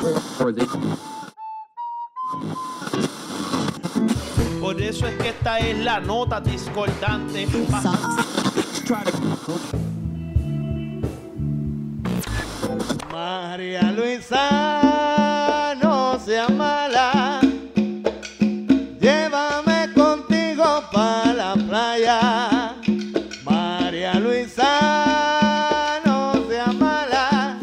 Por eso es que esta es la nota discordante. María Luisa, no seas mala, llévame contigo para la playa. María Luisa, no seas mala,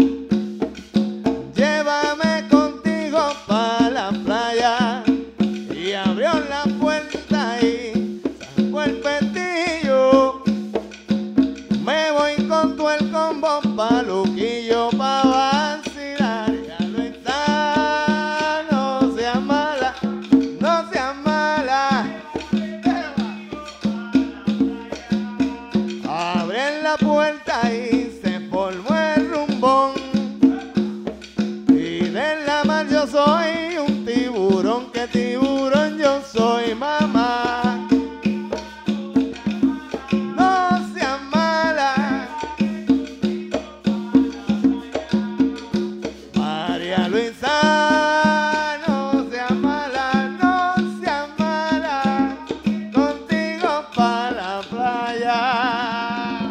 llévame contigo para la playa. Y abrió la puerta y sacó el pestillo. Me voy con todo el combo pa' Luquillo pa' vacilar. Ya Luisa, no seas mala, no seas mala. Abren la puerta y se formó el rumbón. Y de la mar yo soy un tiburón, que tiburón yo soy, mamá. No seas mala, María Luisa, no seas mala, no seas mala, contigo para la playa.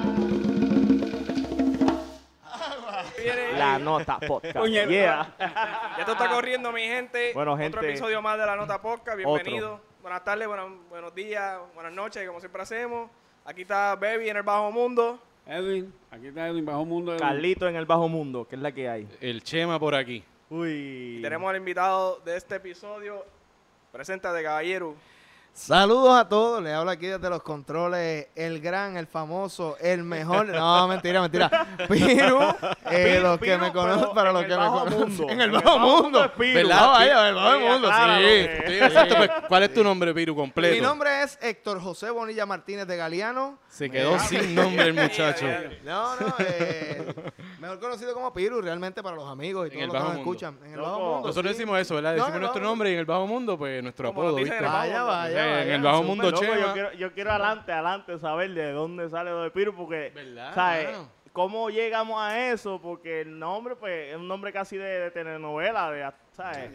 La Nota Podcast. Puñeta. Yeah. Ya esto está corriendo, mi gente. Bueno, Otro gente. episodio más de La Nota Podcast. Bienvenidos. Buenas tardes, buenos días, buenas noches, como siempre hacemos. Aquí está Baby en el Bajo Mundo. Edwin, aquí está Edwin, Bajo Mundo. Edwin. Carlito en el Bajo Mundo, que es la que hay. El Chema por aquí. Uy. Y tenemos al invitado de este episodio. Preséntate, caballero. Saludos a todos, les hablo aquí desde los controles, el gran, el famoso, el mejor, no, mentira, Piru, los que me conocen, para los que me conocen, en el bajo mundo, es Piru. ¿Verdad? no, vaya, en el bajo Sí, mundo, acláralo, sí. Sí, exacto, pues, ¿cuál es tu nombre, Piru, completo? Mi nombre es Héctor José Bonilla Martínez de Galeano. Se quedó sin nombre el muchacho. No, mejor conocido como Piru, realmente para los amigos y En todos el los que Bajo nos Mundo. escuchan. En el Loco, Bajo Mundo. Nosotros sí. decimos eso, ¿verdad? No, Decimos en el nuestro Bajo nombre y en el Bajo Mundo, pues nuestro Como apodo, nos dicen ¿viste? en el Vaya, Bajo Mundo. vaya. En el Bajo súper. Mundo, Loco, Chema. yo quiero adelante saber de dónde sale lo de Piru, porque, ¿Verdad? ¿sabes? Claro. ¿Cómo llegamos a eso? Porque el nombre, pues, es un nombre casi de telenovela, ¿sabes?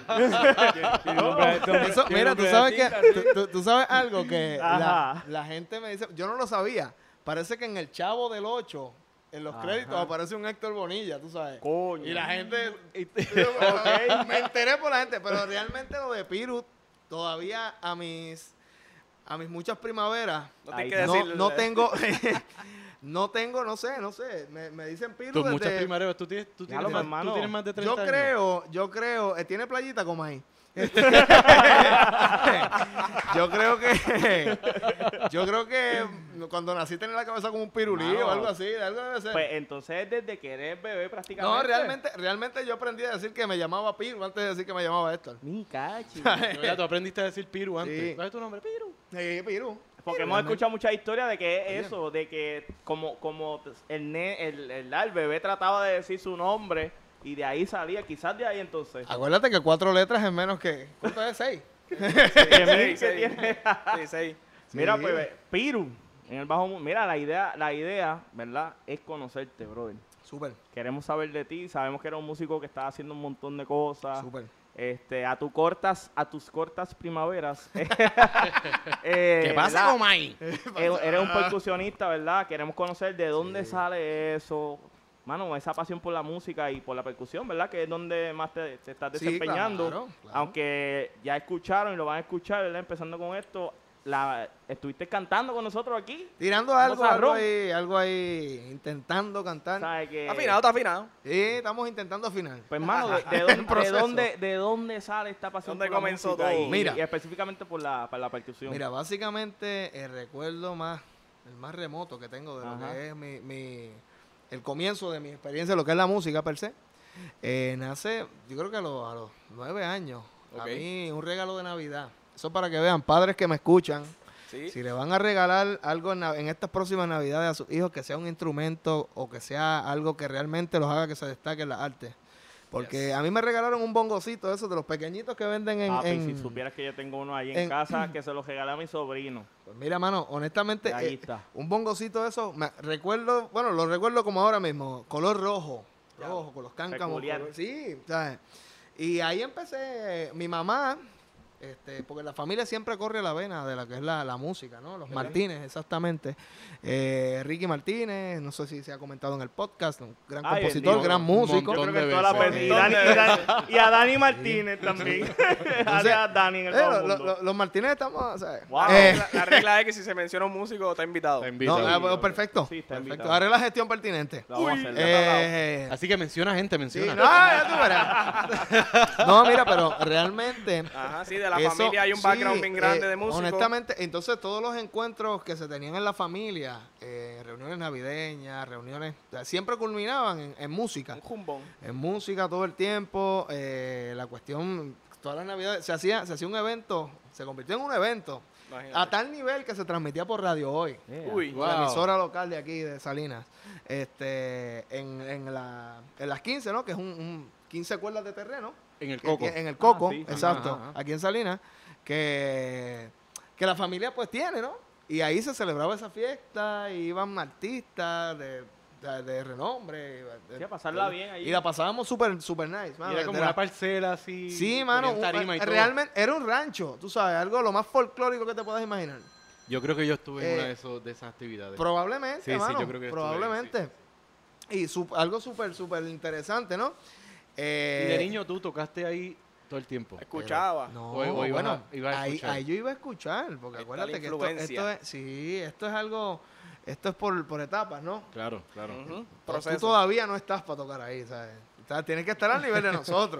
Eso, mira, tú sabes que tú sabes algo que Ajá. la gente me dice, yo no lo sabía. Parece que en el Chavo del 8, en los créditos, aparece un Héctor Bonilla, tú sabes. Coño. Y la gente, Ok. me enteré por la gente, pero realmente lo de Piru, todavía a mis muchas primaveras, No tienes Ahí que no, decirlo. no tengo, no sé, me dicen Piru Tus muchas desde, primareras, tú tienes, Ya lo, hermano. tú tienes más de 30 años. yo creo, tiene playita como ahí. yo creo que cuando nací tenía la cabeza como un pirulí Mano. o algo así, algo debe ser. Pues entonces desde que eres bebé prácticamente. No, realmente yo aprendí a decir que me llamaba Piru antes de decir que me llamaba Héctor. Mi cachi. De verdad, tú aprendiste a decir Piru antes. Sí. ¿Cuál es tu nombre? Piru. Sí, Piru. Porque hemos escuchado muchas historias de que es eso, de que como el bebé trataba de decir su nombre y de ahí salía, quizás de ahí entonces. Acuérdate que 4 letras es menos que... ¿Cuánto es? 6. ¿Qué Seis. tiene? Sí, seis. Mira, Sí. pues, Piru, en el bajo mundo. Mira, la idea, ¿verdad? Es conocerte, brother. Súper, Queremos saber de ti, sabemos que eres un músico que está haciendo un montón de cosas. súper. A tus cortas primaveras. ¿Qué pasa, ¿verdad? Comay? Eres un percusionista, ¿verdad? Queremos conocer de dónde sale eso. Mano, esa pasión por la música y por la percusión, ¿verdad? Que es donde más te estás Sí, desempeñando. claro. Aunque ya escucharon y lo van a escuchar, ¿verdad? Empezando con esto, estuviste cantando con nosotros aquí. Tirando Vamos a ron. algo ahí, intentando cantar. ¿Sabes que? Está afinado. Sí, estamos intentando afinar. Pues, mano, El proceso. ¿de dónde sale esta pasión ¿Dónde por la comenzó música todo? y, Mira. y específicamente por la percusión? Mira, básicamente el recuerdo el más remoto que tengo de lo Ajá. que es el comienzo de mi experiencia, lo que es la música per se, nace, yo creo que a los 9 años. A Ok. mí, un regalo de Navidad. Eso para que vean, padres que me escuchan, Sí. si le van a regalar algo en estas próximas Navidades a sus hijos, que sea un instrumento o que sea algo que realmente los haga que se destaque en las artes. Porque a mí me regalaron un bongocito, esos de los pequeñitos que venden Papi, si supieras que yo tengo uno ahí en casa que se lo regalé a mi sobrino. Pues mira, mano, honestamente, Ahí está. un bongocito de esos, lo recuerdo como ahora mismo, color rojo, rojo, con los cáncamos. Peculiar. Sí, ¿sabes? Y ahí empecé, mi mamá, porque la familia siempre corre la vena de la que es la música, ¿no? Los Martínez, exactamente. Ricky Martínez, no sé si se ha comentado en el podcast, un gran compositor, gran músico. Yo creo que toda la y a Dani Martínez también. A Dani en el mundo. Los Martínez estamos, ¿sabes? Wow. La regla es que si se menciona un músico, está invitado. No, perfecto. Sí, está Perfecto. invitado. Haré la gestión pertinente. La vamos a hacer. Así que menciona gente, Sí, menciona. no, ya tú verás. No, mira, pero realmente... Ajá, sí, de la eso, familia hay un background bien grande de músicos. Honestamente, entonces todos los encuentros que se tenían en la familia, reuniones navideñas, reuniones, o sea, siempre culminaban en música. Un jumbón. En música todo el tiempo. La cuestión, todas las navidades, se hacía un evento, se convirtió en un evento. Imagínate. A tal nivel que se transmitía por Radio Hoy. Uy, La emisora local de aquí, de Salinas. En las 15, ¿no? Que es un 15 cuerdas de terreno. En el que- Coco. que- en el Coco, Sí. exacto. Ajá, ajá. Aquí en Salinas. Que la familia pues tiene, ¿no? Y ahí se celebraba esa fiesta. Y iban artistas de renombre. Sí, a pasarla bien ahí. Y la pasábamos súper super nice, mano. Era como De la- una parcela así. Sí, mano. ponían tarima y todo. Realmente era un rancho, tú sabes, algo lo más folclórico que te puedas imaginar. Yo creo que yo estuve en una Eh, de esas actividades. Probablemente, Sí, sí, mano, yo creo que estuve ahí, probablemente. Y algo súper interesante, ¿no? Y de niño tú tocaste ahí todo el tiempo. escuchaba. No, O ibas bueno, ibas a ahí escuchar. yo iba a escuchar, porque Ahí está acuérdate la que influencia. esto es algo, esto es por etapas, ¿no? Claro, claro. Ujú, Tú proceso. todavía no estás para tocar ahí, ¿sabes? O sea, tienes que estar al nivel de nosotros.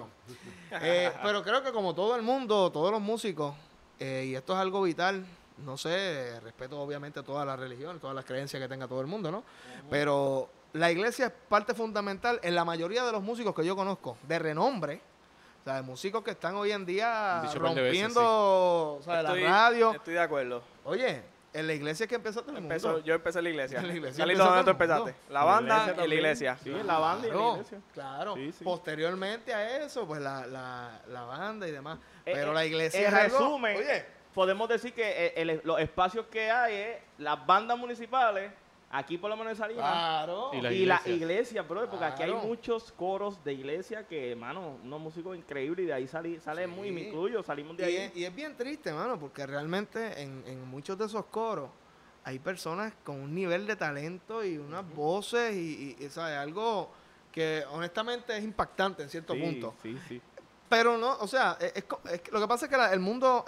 Pero creo que como todo el mundo, todos los músicos, y esto es algo vital, no sé, respeto obviamente todas las religiones, todas las creencias que tenga todo el mundo, ¿no? Pero la iglesia es parte fundamental en la mayoría de los músicos que yo conozco, de renombre, o sea, de músicos que están hoy en día Dicho par de veces, rompiendo, o sea, la radio. Estoy de acuerdo. Oye, en la iglesia es que empieza todo el mundo. Yo empecé en la iglesia. En la iglesia Carlito, empezó ¿dónde tú todo el mundo. empezaste? La banda y la también. iglesia. Sí, en la banda y en la iglesia. Claro. Sí, sí. Posteriormente a eso, pues la banda y demás. Pero Eh, la iglesia en es algo- resumen, oye, podemos decir que los espacios que hay es las bandas municipales, aquí por lo menos en Salinas, claro. Y la y la iglesia. iglesia, bro, porque aquí hay Claro. muchos coros de iglesia que, mano, unos músicos increíbles y de ahí sale Sí. muy, me incluyo, salimos de Y ahí. es bien triste, mano, porque realmente en muchos de esos coros hay personas con un nivel de talento y unas voces y ¿sabes? Algo que honestamente es impactante en cierto Sí, punto. sí, sí. Pero no, o sea, lo que pasa es que el mundo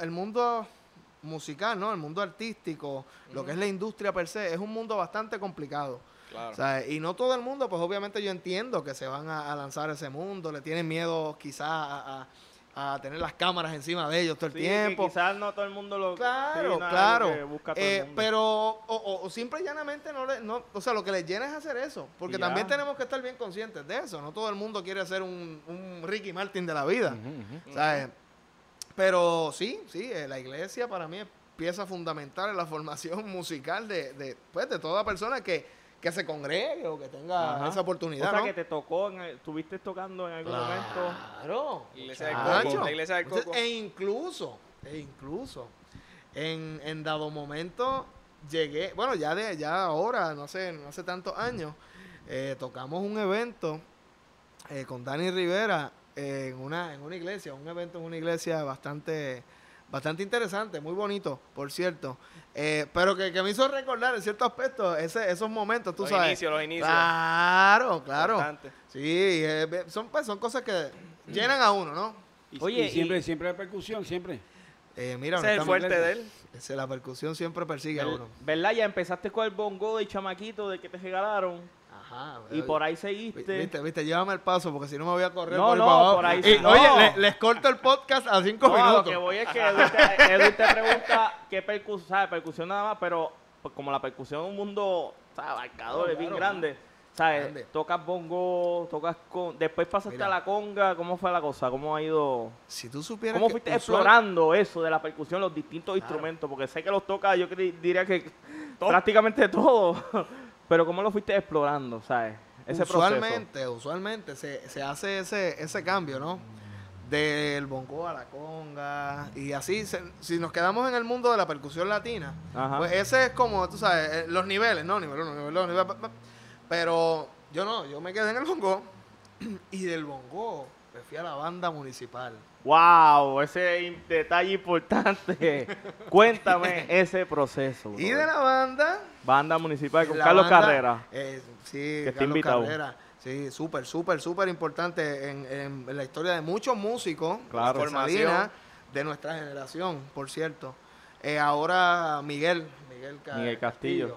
musical, ¿no? El mundo artístico, lo que es la industria per se, es un mundo bastante complicado. Claro. O sea, y no todo el mundo, pues obviamente yo entiendo que se van a lanzar a ese mundo, le tienen miedo quizás a tener las cámaras encima de ellos todo el Sí, tiempo. que quizás no todo el mundo lo Claro, sí, no es claro. algo que busca todo el mundo. Pero, o simple y llanamente, o sea, lo que les llena es hacer eso. Porque Y ya. también tenemos que estar bien conscientes de eso. No todo el mundo quiere ser un Ricky Martin de la vida. Ujú, ujú. ¿Sabes? Pero sí, la iglesia para mí es pieza fundamental en la formación musical de toda persona que se congregue o que tenga Ajá. esa oportunidad. O sea, ¿no? que te tocó, estuviste tocando en algún momento. Claro. La iglesia del Chacho. Coco. La iglesia del Coco. Entonces, e incluso, en dado momento llegué, bueno, ya ahora, no hace tantos años, tocamos un evento con Dani Rivera en una iglesia, un evento en una iglesia bastante interesante, muy bonito, por cierto. Pero que me hizo recordar en ciertos aspectos esos momentos, tú Los sabes. inicios. Claro. Importante. Sí, son cosas que llenan a uno, ¿no? Oye, Y siempre hay percusión, siempre. Mira, Ese es el honestamente, fuerte de él. la percusión siempre persigue a uno. ¿Verdad? Ya empezaste con el bongo de chamaquito de que te regalaron Ajá. y por ahí seguiste. Viste, llévame el paso porque si no me voy a correr No, por ahí no, para abajo. por ahí Y, sí. oye, No. les corto el podcast a 5 No, a lo minutos. que voy es que Edwin te pregunta qué percusión, ¿sabes? Percusión nada más, pero pues, como la percusión es un mundo, ¿sabes? Abarcador, es bien Claro. grande. ¿Sabes? Grande. Tocas bongo, tocas con... Después pasaste Mira. a la conga. ¿Cómo fue la cosa? ¿Cómo ha ido...? Si tú supieras ¿Cómo que fuiste explorando eso de la percusión, los distintos instrumentos? Porque sé que los tocas, yo diría que prácticamente todo. Pero ¿cómo lo fuiste explorando, sabes? Ese proceso. Usualmente se hace ese cambio, ¿no? Del bongo a la conga y así, si nos quedamos en el mundo de la percusión latina, Ajá. pues ese es como, tú sabes, los niveles, ¿no? Nivel 1, nivel 2, nivel 2, pero yo no, yo me quedé en el bongo Y del bongo, me fui a la banda municipal. Wow, ese detalle importante. Cuéntame ese proceso. Y de la banda municipal con la Carlos banda, Carrera. Sí, que está Carlos invitado. Carrera. Sí, súper importante en la historia de muchos músicos. Claro. de Salinas, de nuestra generación, por cierto. Ahora Miguel Castillo.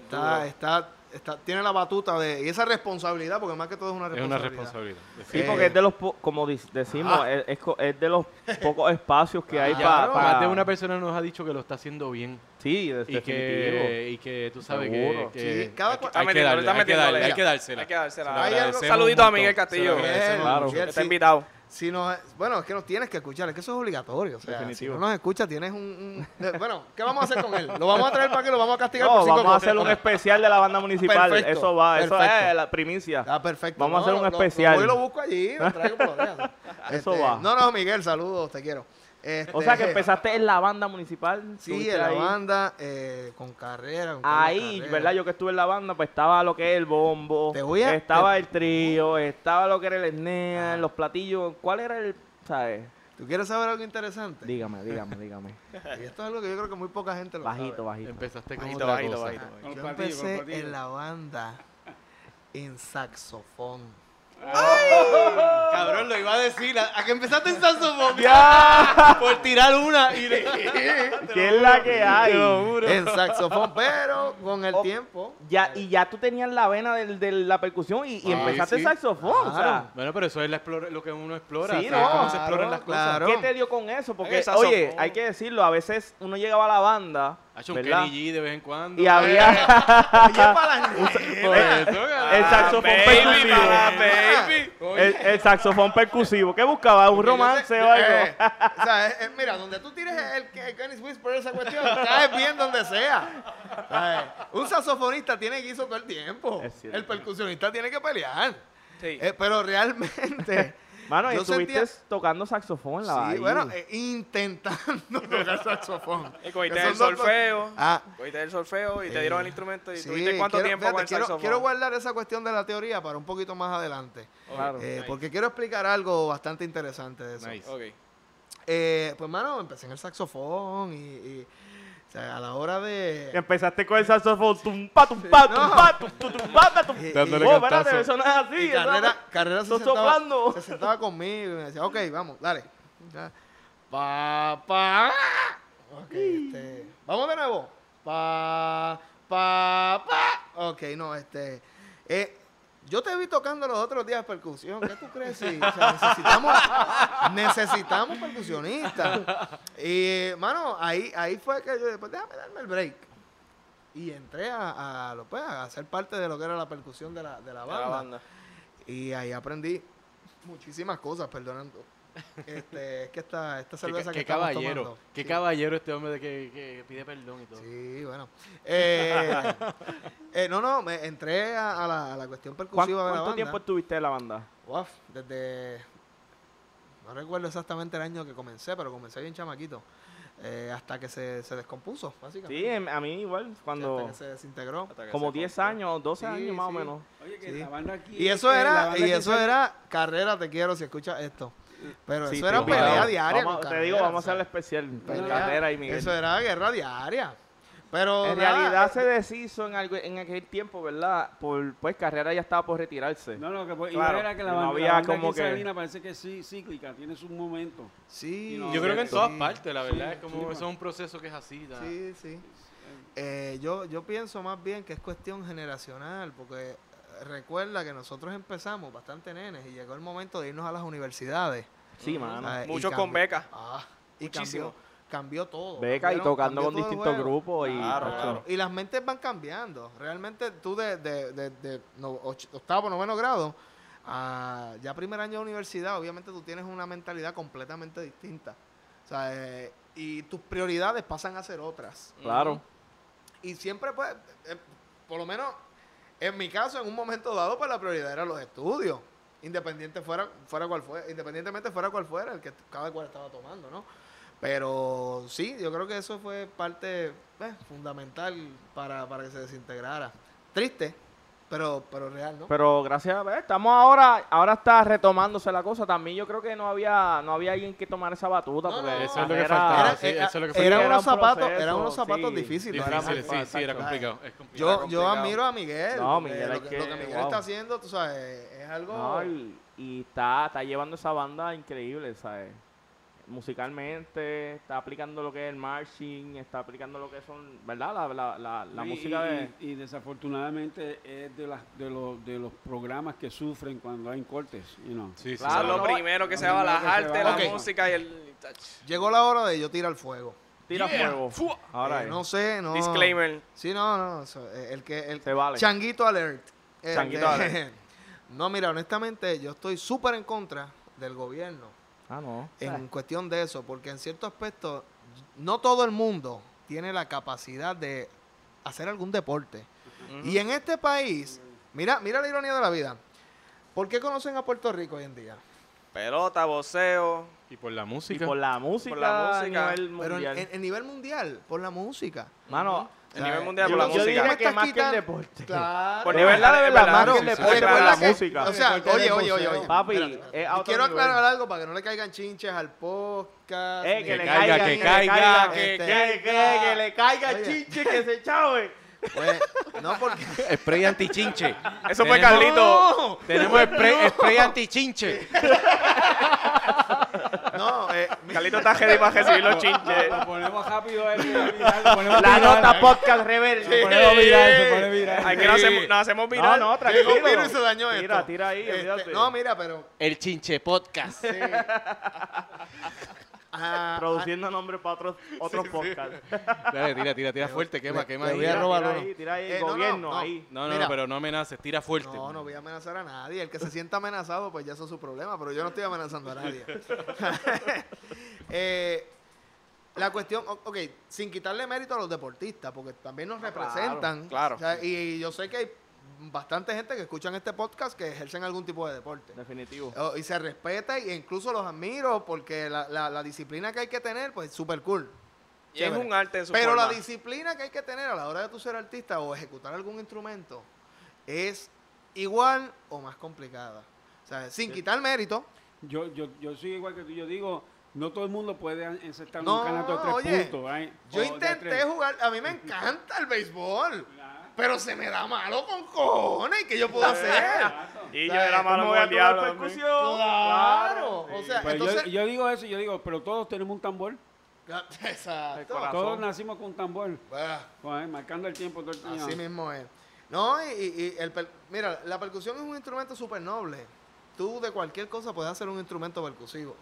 tiene la batuta y esa responsabilidad, porque más que todo es una Es responsabilidad. una responsabilidad. Sí, porque es de los, como decimos, es de los pocos espacios que hay Claro. para... Más de una persona nos ha dicho que lo está haciendo bien. Sí, Y definitivo. que tú sabes Seguro. que Sí, cada hay que- cual- Está hay que metiéndole, darle, está hay que metiéndole. darle, hay que dársela. Hay que dársela. Se lo Hay algo- agradecemos Saludito a un Miguel montón. Castillo. Se lo agradecemos Claro. un montón. Está invitado. Bueno, es que nos tienes que escuchar, es que eso es obligatorio. O sea, Definitivo. si no nos escucha, tienes bueno, ¿qué vamos a hacer con él? ¿Lo vamos a traer para que lo vamos a castigar No, por 5 vamos a cosas? hacer un especial de la banda municipal. Perfecto, Eso va, eso perfecto. es la primicia. Ah, perfecto. Vamos a hacer un Lo especial. voy y lo busco allí, lo traigo por los días. Eso va. No, Miguel, saludos, te quiero. O sea que empezaste en la banda municipal. Sí, estuviste en la ahí. banda, con Carrera. con Carlos Ahí, Carrera. ¿verdad? Yo que estuve en la banda, pues estaba lo que es el bombo, Te voy a- estaba el trío, estaba lo que era el snare, los platillos. ¿Cuál era el, sabes? ¿Tú quieres saber algo interesante? Dígame. Y esto es algo que yo creo que muy poca gente lo Bajito, sabe. bajito. Empezaste con Bajito, otra bajito, cosa. bajito. Con Yo los platillos, con empecé los platillos. en la banda en saxofón. Cabrón, lo iba a decir. ¿A que empezaste en saxofón? ¡Ya! Por tirar una. Y ¿Qué es la que hay? En saxofón, pero con el tiempo. Ya, y ya tú tenías la vena de la percusión y empezaste sí. el saxofón. O sea, Claro. Bueno, pero eso es lo que uno explora. Sí, ¿sabes? no, Cómo se exploran las cosas. claro. ¿qué te dio con eso? Porque, El saxofón. oye, hay que decirlo, a veces uno llegaba a la banda, Ha hecho un ¿verdad? Kenny G de vez en cuando. Y había Por eso, el saxofón percusivo. baby. El saxofón percusivo. ¿Qué buscaba? ¿Un romance o algo? O sea, mira, donde tú tires el Kenny's Whisper, esa cuestión, caes bien donde sea. ¿Sabes? Un saxofonista tiene guiso todo el tiempo. Es cierto. El percusionista tiene que pelear. Sí. Pero realmente. Mano, y yo estuviste sentía- tocando saxofón en la Sí, ahí. bueno, intentando tocar saxofón. Y cogiste Que el son dos solfeo. cosas- Ah, Cogiste el solfeo y te dieron el instrumento. ¿Y sí, tuviste cuánto quiero- tiempo fíjate, con el saxofón? quiero guardar esa cuestión de la teoría para un poquito más adelante. Claro. Porque quiero explicar algo bastante interesante de eso. Nice. Ok. Pues, mano, empecé en el saxofón o sea, a la hora de... Empezaste con el saxofón, tumpa, tumpa, tumpa, tumpa, tumpa. Dándole Oh, espérate, eso no es así. Y eso no- Carrera Estoy soplando. se sentaba conmigo y me decía, ok, vamos, dale. Ya. Ok, vamos de nuevo. Ok, no, yo te vi tocando los otros días percusión. ¿Qué tú crees? Sí, o sea, necesitamos percusionistas. Y, mano, ahí fue que yo después, déjame darme el break. Y entré a ser parte de lo que era la percusión de la banda. Y ahí aprendí muchísimas cosas, perdonando. Es que esta cerveza que Qué estamos caballero. tomando. Qué Sí. caballero este hombre de que pide perdón y todo. Sí, bueno. Me entré a la cuestión percusiva de la ¿Cuánto banda. tiempo estuviste en la banda? Uf, desde... No recuerdo exactamente el año que comencé, pero comencé bien chamaquito. Hasta que se descompuso, básicamente. Sí, a mí igual, Hasta cuando... que se desintegró. Como 10 años, 12 Sí, años más o sí. menos. Oye, que Sí. la banda aquí... Y eso la era, banda que era Carrera, te quiero si escuchas esto. Pero Sí, eso era ten pelea cuidado. diaria. Vamos, con te digo, Carrera, vamos a hacer el o sea, especial. pelea. Carrera y Miguel. Eso era guerra diaria. Pero En nada, realidad se deshizo en aquel tiempo, ¿verdad? Pues Carrera ya estaba por retirarse. No, que Claro, era que la no banda, había la banda como aquí en que- Salinas parece que sí, cíclica, tiene su momento. Sí. No, Yo creo que en sí. todas partes, la verdad, Sí, es como sí, eso es un proceso que es así. ¿sabes? Sí. Yo pienso más bien que es cuestión generacional, porque recuerda que nosotros empezamos bastante nenes y llegó el momento de irnos a las universidades. Sí, mano. ¿sabes? Y Muchos con cambió- becas. Y Muchísimo. cambió todo. Beca y Cambiaron- tocando cambió con todo el distintos juego. grupos. Claro. Y las mentes van cambiando. Realmente tú octavo, noveno grado, ya primer año de universidad, obviamente tú tienes una mentalidad completamente distinta. O sea, y tus prioridades pasan a ser otras. Claro. Y siempre, pues, por lo menos en mi caso, en un momento dado, pues la prioridad era los estudios. Independientemente fuera cual fuera el que cada cual estaba tomando, ¿no? Pero sí, yo creo que eso fue parte fundamental para que se desintegrara. Triste, pero real, ¿no? Pero gracias a ver, estamos ahora está retomándose la cosa. También yo creo que no había alguien que tomar esa batuta. No, porque no, eso es lo que faltaba. Sí, eso es lo que faltaba. Eran Era unos un zapatos, proceso, eran unos zapatos sí. difíciles. Difícil, sí, era complicado. Es complicado. Yo admiro a Miguel. No, porque Miguel, lo hay que que- Miguel wow. está haciendo, tú sabes, es algo... No, y está llevando esa banda increíble, ¿sabes? Musicalmente, está aplicando lo que es el marching, está aplicando lo que son, ¿verdad? La música de... Y desafortunadamente es de los programas que sufren cuando hay cortes, you know. Sí, sí. Claro, Son los no, primeros que no, se va a no, la que se arte, va. la Ok. música y el... Llegó la hora de yo tirar fuego. Tira fuego. Ahora No sé, no... Disclaimer. Sí, no, el se vale. Changuito alert. Changuito alert. No, mira, honestamente, yo estoy súper en contra del gobierno Ah, no. en cuestión de eso, porque en cierto aspecto, no todo el mundo tiene la capacidad de hacer algún deporte. Y en este país, mira la ironía de la vida. ¿Por qué conocen a Puerto Rico hoy en día? Pelota, boxeo. Y por la Y música. por la música, música. a nivel Pero mundial. en nivel mundial, por la música. Mano, El nivel mundial yo, por la yo música. diría que estás más que el quitando- deporte. Claro. Por De nivel, verdad, de verdad, verdad. más que el Sí, sí, deporte, sí. por la Recuerda que- música. O sea, oye. Papi, espérate. a Y otro quiero nivel. aclarar algo para que no le caigan chinches al podcast. Que ni- le caiga, caiga, que le caiga, caiga, que- que le caiga Oye. chinche, que se chave. Pues, no, porque... Spray antichinche. Eso fue Tenemos- Carlito. Tenemos spray antichinche. No, Carlito está ready para recibir los chinches. Lo ponemos rápido ahí, lo ponemos La viral. nota podcast reverse. Se pone viral, se pone viral. Aquí nos hacemos No, viral. no, llegó tranquilo. un virus y se dañó esto. Tira ahí, olvídate. No, mira, pero... El chinche podcast. Sí. Produciendo nombres para otros podcasts. Dale, tira fuerte, quema le ahí. voy a robar uno. Tira ahí, No, gobierno, no. ahí. No, Mira. pero no amenaces, tira fuerte. No voy a amenazar a nadie. El que se sienta amenazado, pues ya eso es su problema, pero yo no estoy amenazando a nadie. La cuestión, ok, sin quitarle mérito a los deportistas, porque también nos representan. claro. O sea, y yo sé que hay bastante gente que escuchan este podcast que ejercen algún tipo de deporte. Definitivo. Y se respeta e incluso los admiro porque la disciplina que hay que tener, pues súper cool. Y es Chévere. un arte en su Pero forma. la disciplina que hay que tener a la hora de tú ser artista o ejecutar algún instrumento es igual o más complicada. O sea, sin quitar mérito. Yo soy igual que tú. Yo digo, no todo el mundo puede encestar No, un canasto de 3 oye, puntos. Yo o de intenté 3. jugar, a mí me encanta el béisbol, pero se me da malo con cojones. ¿Qué yo puedo hacer? Y yo ¿Sabes? era malo ¿Cómo con voy a el tomar diablo. percusión? Claro. O sea, Pues entonces... yo digo eso, pero todos tenemos un tambor. Exacto. corazón. Todos nacimos con un tambor. Bueno, Marcando el tiempo todo el tiempo. así mismo es. No, mira, la percusión es un instrumento súper noble. Tú de cualquier cosa puedes hacer un instrumento percusivo.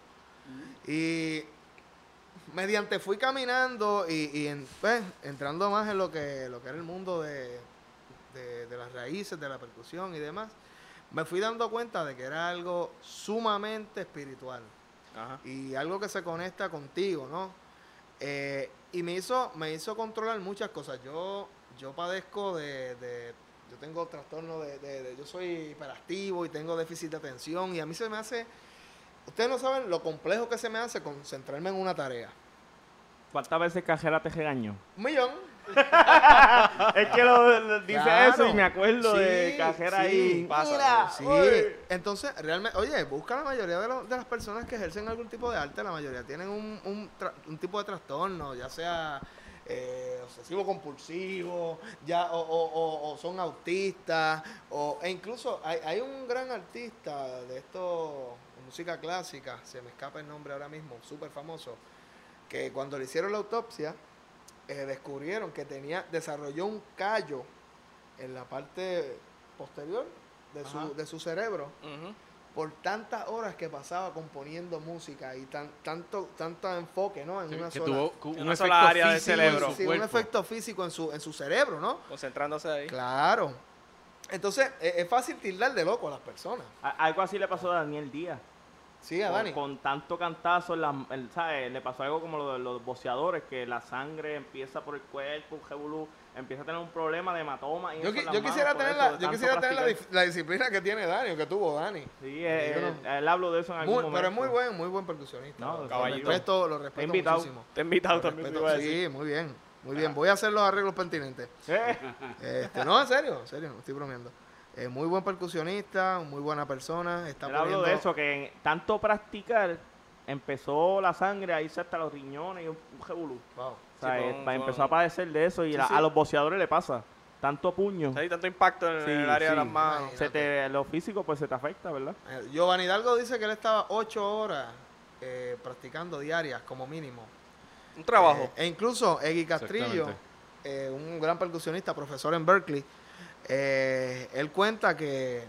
Y mediante fui caminando pues, entrando más en lo que era el mundo de las raíces de la percusión y demás, me fui dando cuenta de que era algo sumamente espiritual. Ajá. Y algo que se conecta contigo, ¿no? Y me hizo controlar muchas cosas. Yo padezco yo tengo trastorno yo soy hiperactivo y tengo déficit de atención y a mí se me hace, ustedes no saben lo complejo que se me hace concentrarme en una tarea. ¿Cuántas veces Cajera te regañó? 1,000,000. Es que lo dice Claro. eso y me acuerdo de Sí, Cajera sí. ahí. Pasa. Sí, Oye. entonces realmente, oye, busca la mayoría de las personas que ejercen algún tipo de arte, la mayoría tienen un tipo de trastorno, ya sea obsesivo compulsivo, o son autistas, e incluso hay un gran artista de música clásica, se me escapa el nombre ahora mismo, súper famoso, que cuando le hicieron la autopsia, descubrieron que desarrolló un callo en la parte posterior de su cerebro Ujú. por tantas horas que pasaba componiendo música y tanto enfoque, ¿no? En una Que sola, tuvo En un una efecto sola área del físico en cerebro. su sí, un cuerpo. efecto físico en su cerebro, ¿no? Concentrándose ahí. Claro. Entonces, es fácil tildar de loco a las personas. Algo así le pasó a Daniel Díaz. Sí, a Dani. Con tanto cantazo, ¿sabes? Le pasó algo como lo de los boxeadores, que la sangre empieza por el cuerpo, empieza a tener un problema de hematoma. Y Yo eso en las quisiera manos, por tener, eso, de yo tanto quisiera tener practicar. la disciplina que tiene Dani, o que tuvo Dani. Sí, yo no- él habló de eso en algún momento. Pero es muy buen percusionista. No, Lo caballero. lo respeto invitado. muchísimo. Te he invitado Lo también. respeto. te iba a decir. Sí, muy bien. Muy bien. Voy a hacer los arreglos pertinentes. No, en serio, no estoy bromeando. Muy buen percusionista, muy buena persona. Está Yo hablo de eso, que en tanto practicar empezó la sangre a irse hasta los riñones y un revolú. Wow. O sea, Sí, empezó a padecer de eso y Sí, a los boxeadores le pasa. Tanto puño. Hay tanto impacto en el área de las manos. Lo físico pues se te afecta, ¿verdad? Giovanni Hidalgo dice que él estaba 8 horas practicando diarias como mínimo. Un trabajo. E incluso Egui Castrillo, un gran percusionista, profesor en Berkeley, él cuenta que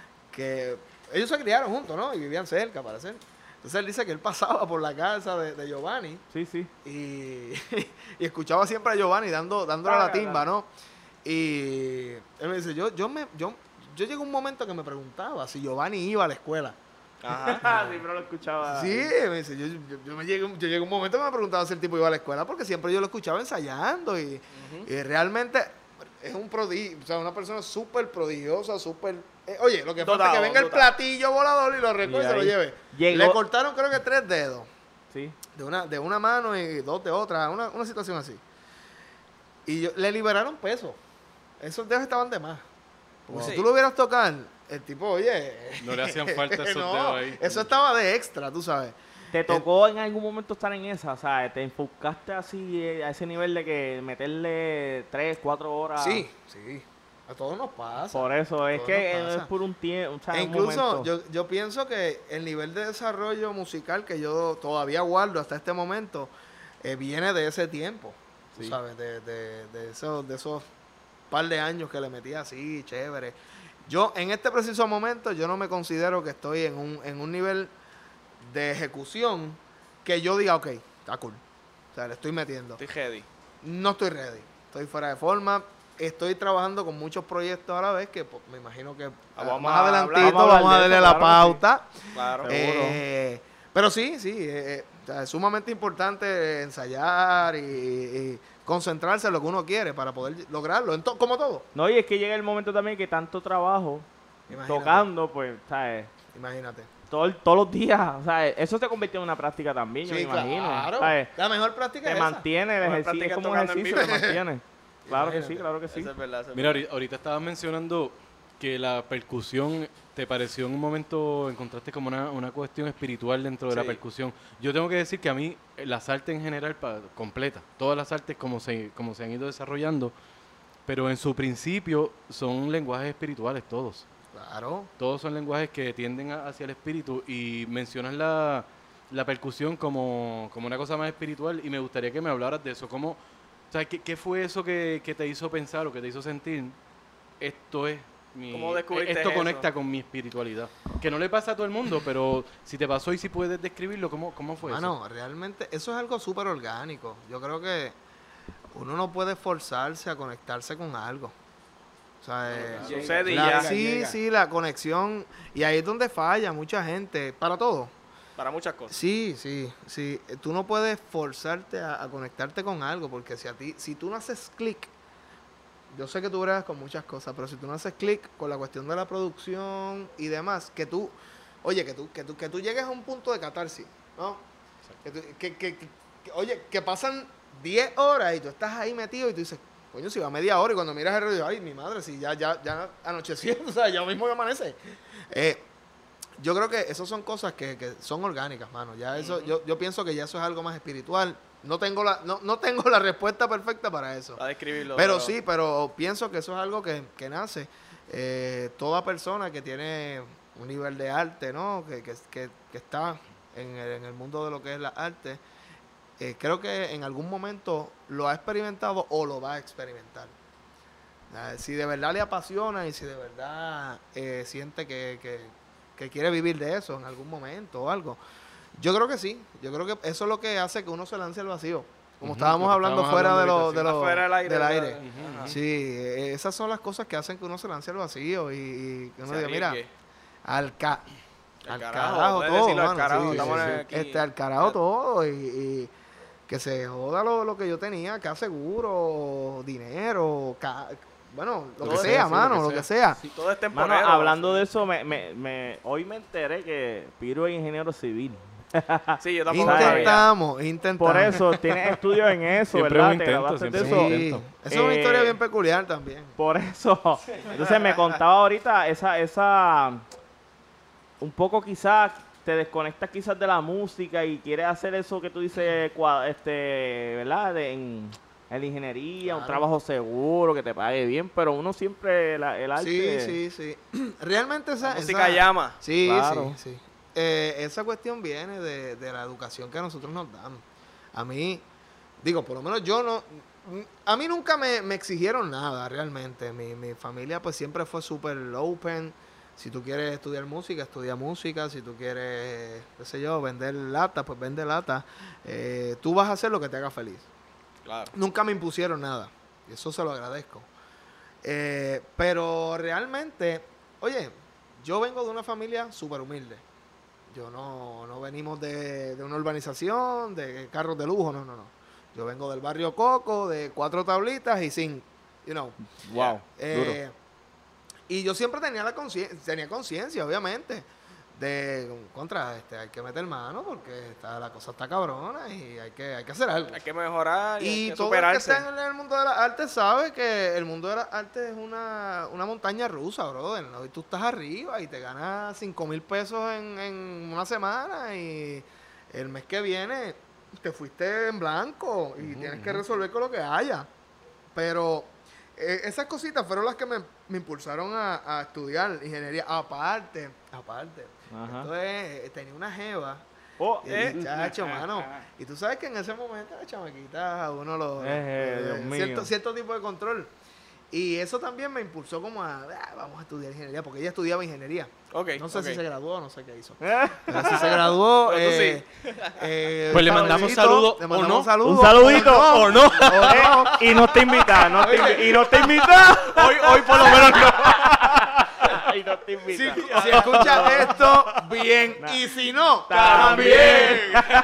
ellos se criaron juntos, ¿no? Y vivían cerca, parece. Entonces él dice que él pasaba por la casa de Giovanni. Sí, sí. Y escuchaba siempre a Giovanni dándole a la timba, ¿no? Y él me dice, yo llegué a un momento que me preguntaba si Giovanni iba a la escuela. Ajá. Siempre lo escuchaba. Sí, me dice, yo llegué a un momento que me preguntaba si el tipo iba a la escuela porque siempre yo lo escuchaba ensayando y realmente es un prodigio, o sea, una persona súper prodigiosa, súper... oye, lo que falta es que venga el platillo volador y lo recoge y se lo lleve. Le cortaron creo que 3 dedos. Sí. De una mano y 2 de otra, una situación así. Y le liberaron peso. Esos dedos estaban de más. Porque si tú lo hubieras tocado, el tipo, oye... No le hacían falta esos dedos ahí. Eso estaba de extra, tú sabes. ¿Te tocó en algún momento estar en esa? O sea, ¿te enfocaste así a ese nivel de que meterle 3, 4 horas? Sí. A todos nos pasa. Por eso, es que es por un tiempo. O sea, e incluso un momento. yo pienso que el nivel de desarrollo musical que yo todavía guardo hasta este momento viene de ese tiempo. Sí. Tú sabes, de esos par de años que le metí así, chévere. Yo, en este preciso momento, yo no me considero que estoy en un nivel de ejecución que yo diga, ok, está cool. O sea, le estoy metiendo. Estoy ready. No estoy ready. Estoy fuera de forma. Estoy trabajando con muchos proyectos a la vez que pues, me imagino que más adelantito vamos a darle la pauta. Claro. Pero sí, o sea, es sumamente importante ensayar y concentrarse en lo que uno quiere para poder lograrlo, como todo. No, y es que llega el momento también que tanto trabajo tocando, pues, ¿sabes? Imagínate. Todos los días, o sea, eso se convirtió en una práctica también, yo me imagino. Claro. ¿Sabes? La mejor práctica te es mantiene el ejercicio, es como un ejercicio, te mantiene. Claro que sí, claro que sí. Eso es verdad, eso es Mira, verdad. ahorita estabas mencionando que la percusión te pareció en un momento, encontraste como una cuestión espiritual dentro de la percusión. Yo tengo que decir que a mí las artes en general, completa, todas las artes como se han ido desarrollando, pero en su principio son lenguajes espirituales todos. Claro. Todos son lenguajes que tienden hacia el espíritu y mencionas la percusión como una cosa más espiritual y me gustaría que me hablaras de eso. O sea, ¿qué fue eso que te hizo pensar o que te hizo sentir? Esto conecta con mi espiritualidad. Que no le pasa a todo el mundo, pero si te pasó y si puedes describirlo, ¿cómo fue eso? No, realmente eso es algo súper orgánico. Yo creo que uno no puede forzarse a conectarse con algo. O sea, sucede y sí, la conexión. Y ahí es donde falla mucha gente. Para todo. Para muchas cosas. Sí. Tú no puedes forzarte a conectarte con algo. Porque si tú no haces clic. Yo sé que tú bregas con muchas cosas. Pero si tú no haces clic con la cuestión de la producción y demás. Que tú llegues a un punto de catarsis. ¿No? Que pasan 10 horas y tú estás ahí metido y tú dices, coño, si va media hora y cuando miras el reloj, ay, mi madre, si ya anocheció, o sea, ya mismo amanece. Yo creo que esas son cosas que son orgánicas, mano. Ya eso, yo pienso que ya eso es algo más espiritual. No tengo la respuesta perfecta para eso. Para describirlo. Pero pienso que eso es algo que nace. Toda persona que tiene un nivel de arte, ¿no? Que está en el mundo de lo que es la arte, creo que en algún momento lo ha experimentado o lo va a experimentar. Si de verdad le apasiona y si de verdad siente que quiere vivir de eso en algún momento o algo. Yo creo que sí. Yo creo que eso es lo que hace que uno se lance al vacío. Como estábamos hablando fuera del aire. Sí, esas son las cosas que hacen que uno se lance al vacío y que uno diga, mira, al carajo todo, mano. Al carajo todo y que se joda lo que yo tenía, acá seguro, dinero, bueno, lo que sea, mano, lo que sea. Sí, todo es temporero. Mano, hablando de eso, hoy me enteré que Piro es ingeniero civil. Sí, yo tampoco. Intentamos. Por eso, tienes estudios en eso, Siempre ¿verdad? un Te intento, graduaste de siempre un eso. intento. Esa es una historia bien peculiar también. Por eso. Entonces me contaba ahorita esa un poco quizás te desconectas quizás de la música y quieres hacer eso que tú dices, ¿verdad? En la ingeniería, un trabajo seguro, que te pague bien, pero uno siempre el arte... Sí. Realmente esa... La música llama. Sí, Claro. sí. Esa cuestión viene de la educación que a nosotros nos dan. A mí, digo, por lo menos yo no... A mí nunca me exigieron nada, realmente. Mi familia pues siempre fue súper open. Si tú quieres estudiar música, estudia música. Si tú quieres, qué sé yo, vender lata, pues vende lata. Tú vas a hacer lo que te haga feliz. Claro. Nunca me impusieron nada. Y eso se lo agradezco. Pero realmente, oye, yo vengo de una familia súper humilde. Yo no venimos de una urbanización, de carros de lujo, no. Yo vengo del barrio Coco, de 4 tablitas y sin, Wow, duro. Y yo siempre tenía conciencia, obviamente, de hay que meter mano porque la cosa está cabrona y hay que hacer algo. Hay que mejorar y hay Y que todo el que superarse. está en el mundo de las artes sabe que el mundo de las artes es una montaña rusa, brother. Hoy tú estás arriba y te ganas 5,000 pesos en una semana y el mes que viene te fuiste en blanco y tienes que resolver con lo que haya. Pero esas cositas fueron las que me impulsaron a estudiar ingeniería. Aparte. Ajá. Entonces tenía una jeva. Chacho, mano. Y tú sabes que en ese momento las chamaquitas a uno Dios mío. cierto tipo de control. Y eso también me impulsó como vamos a estudiar ingeniería, porque ella estudiaba ingeniería. Ok, No sé ok. si se graduó o no sé qué hizo. Pero si se graduó, Pero tú sí. Pues le mandamos saludos le o mandamos no. saludos, Un saludito o no. y no te invita, y no te invita. Hoy por lo menos no. Y no te invita. Si escuchas esto, bien. Y si no, también.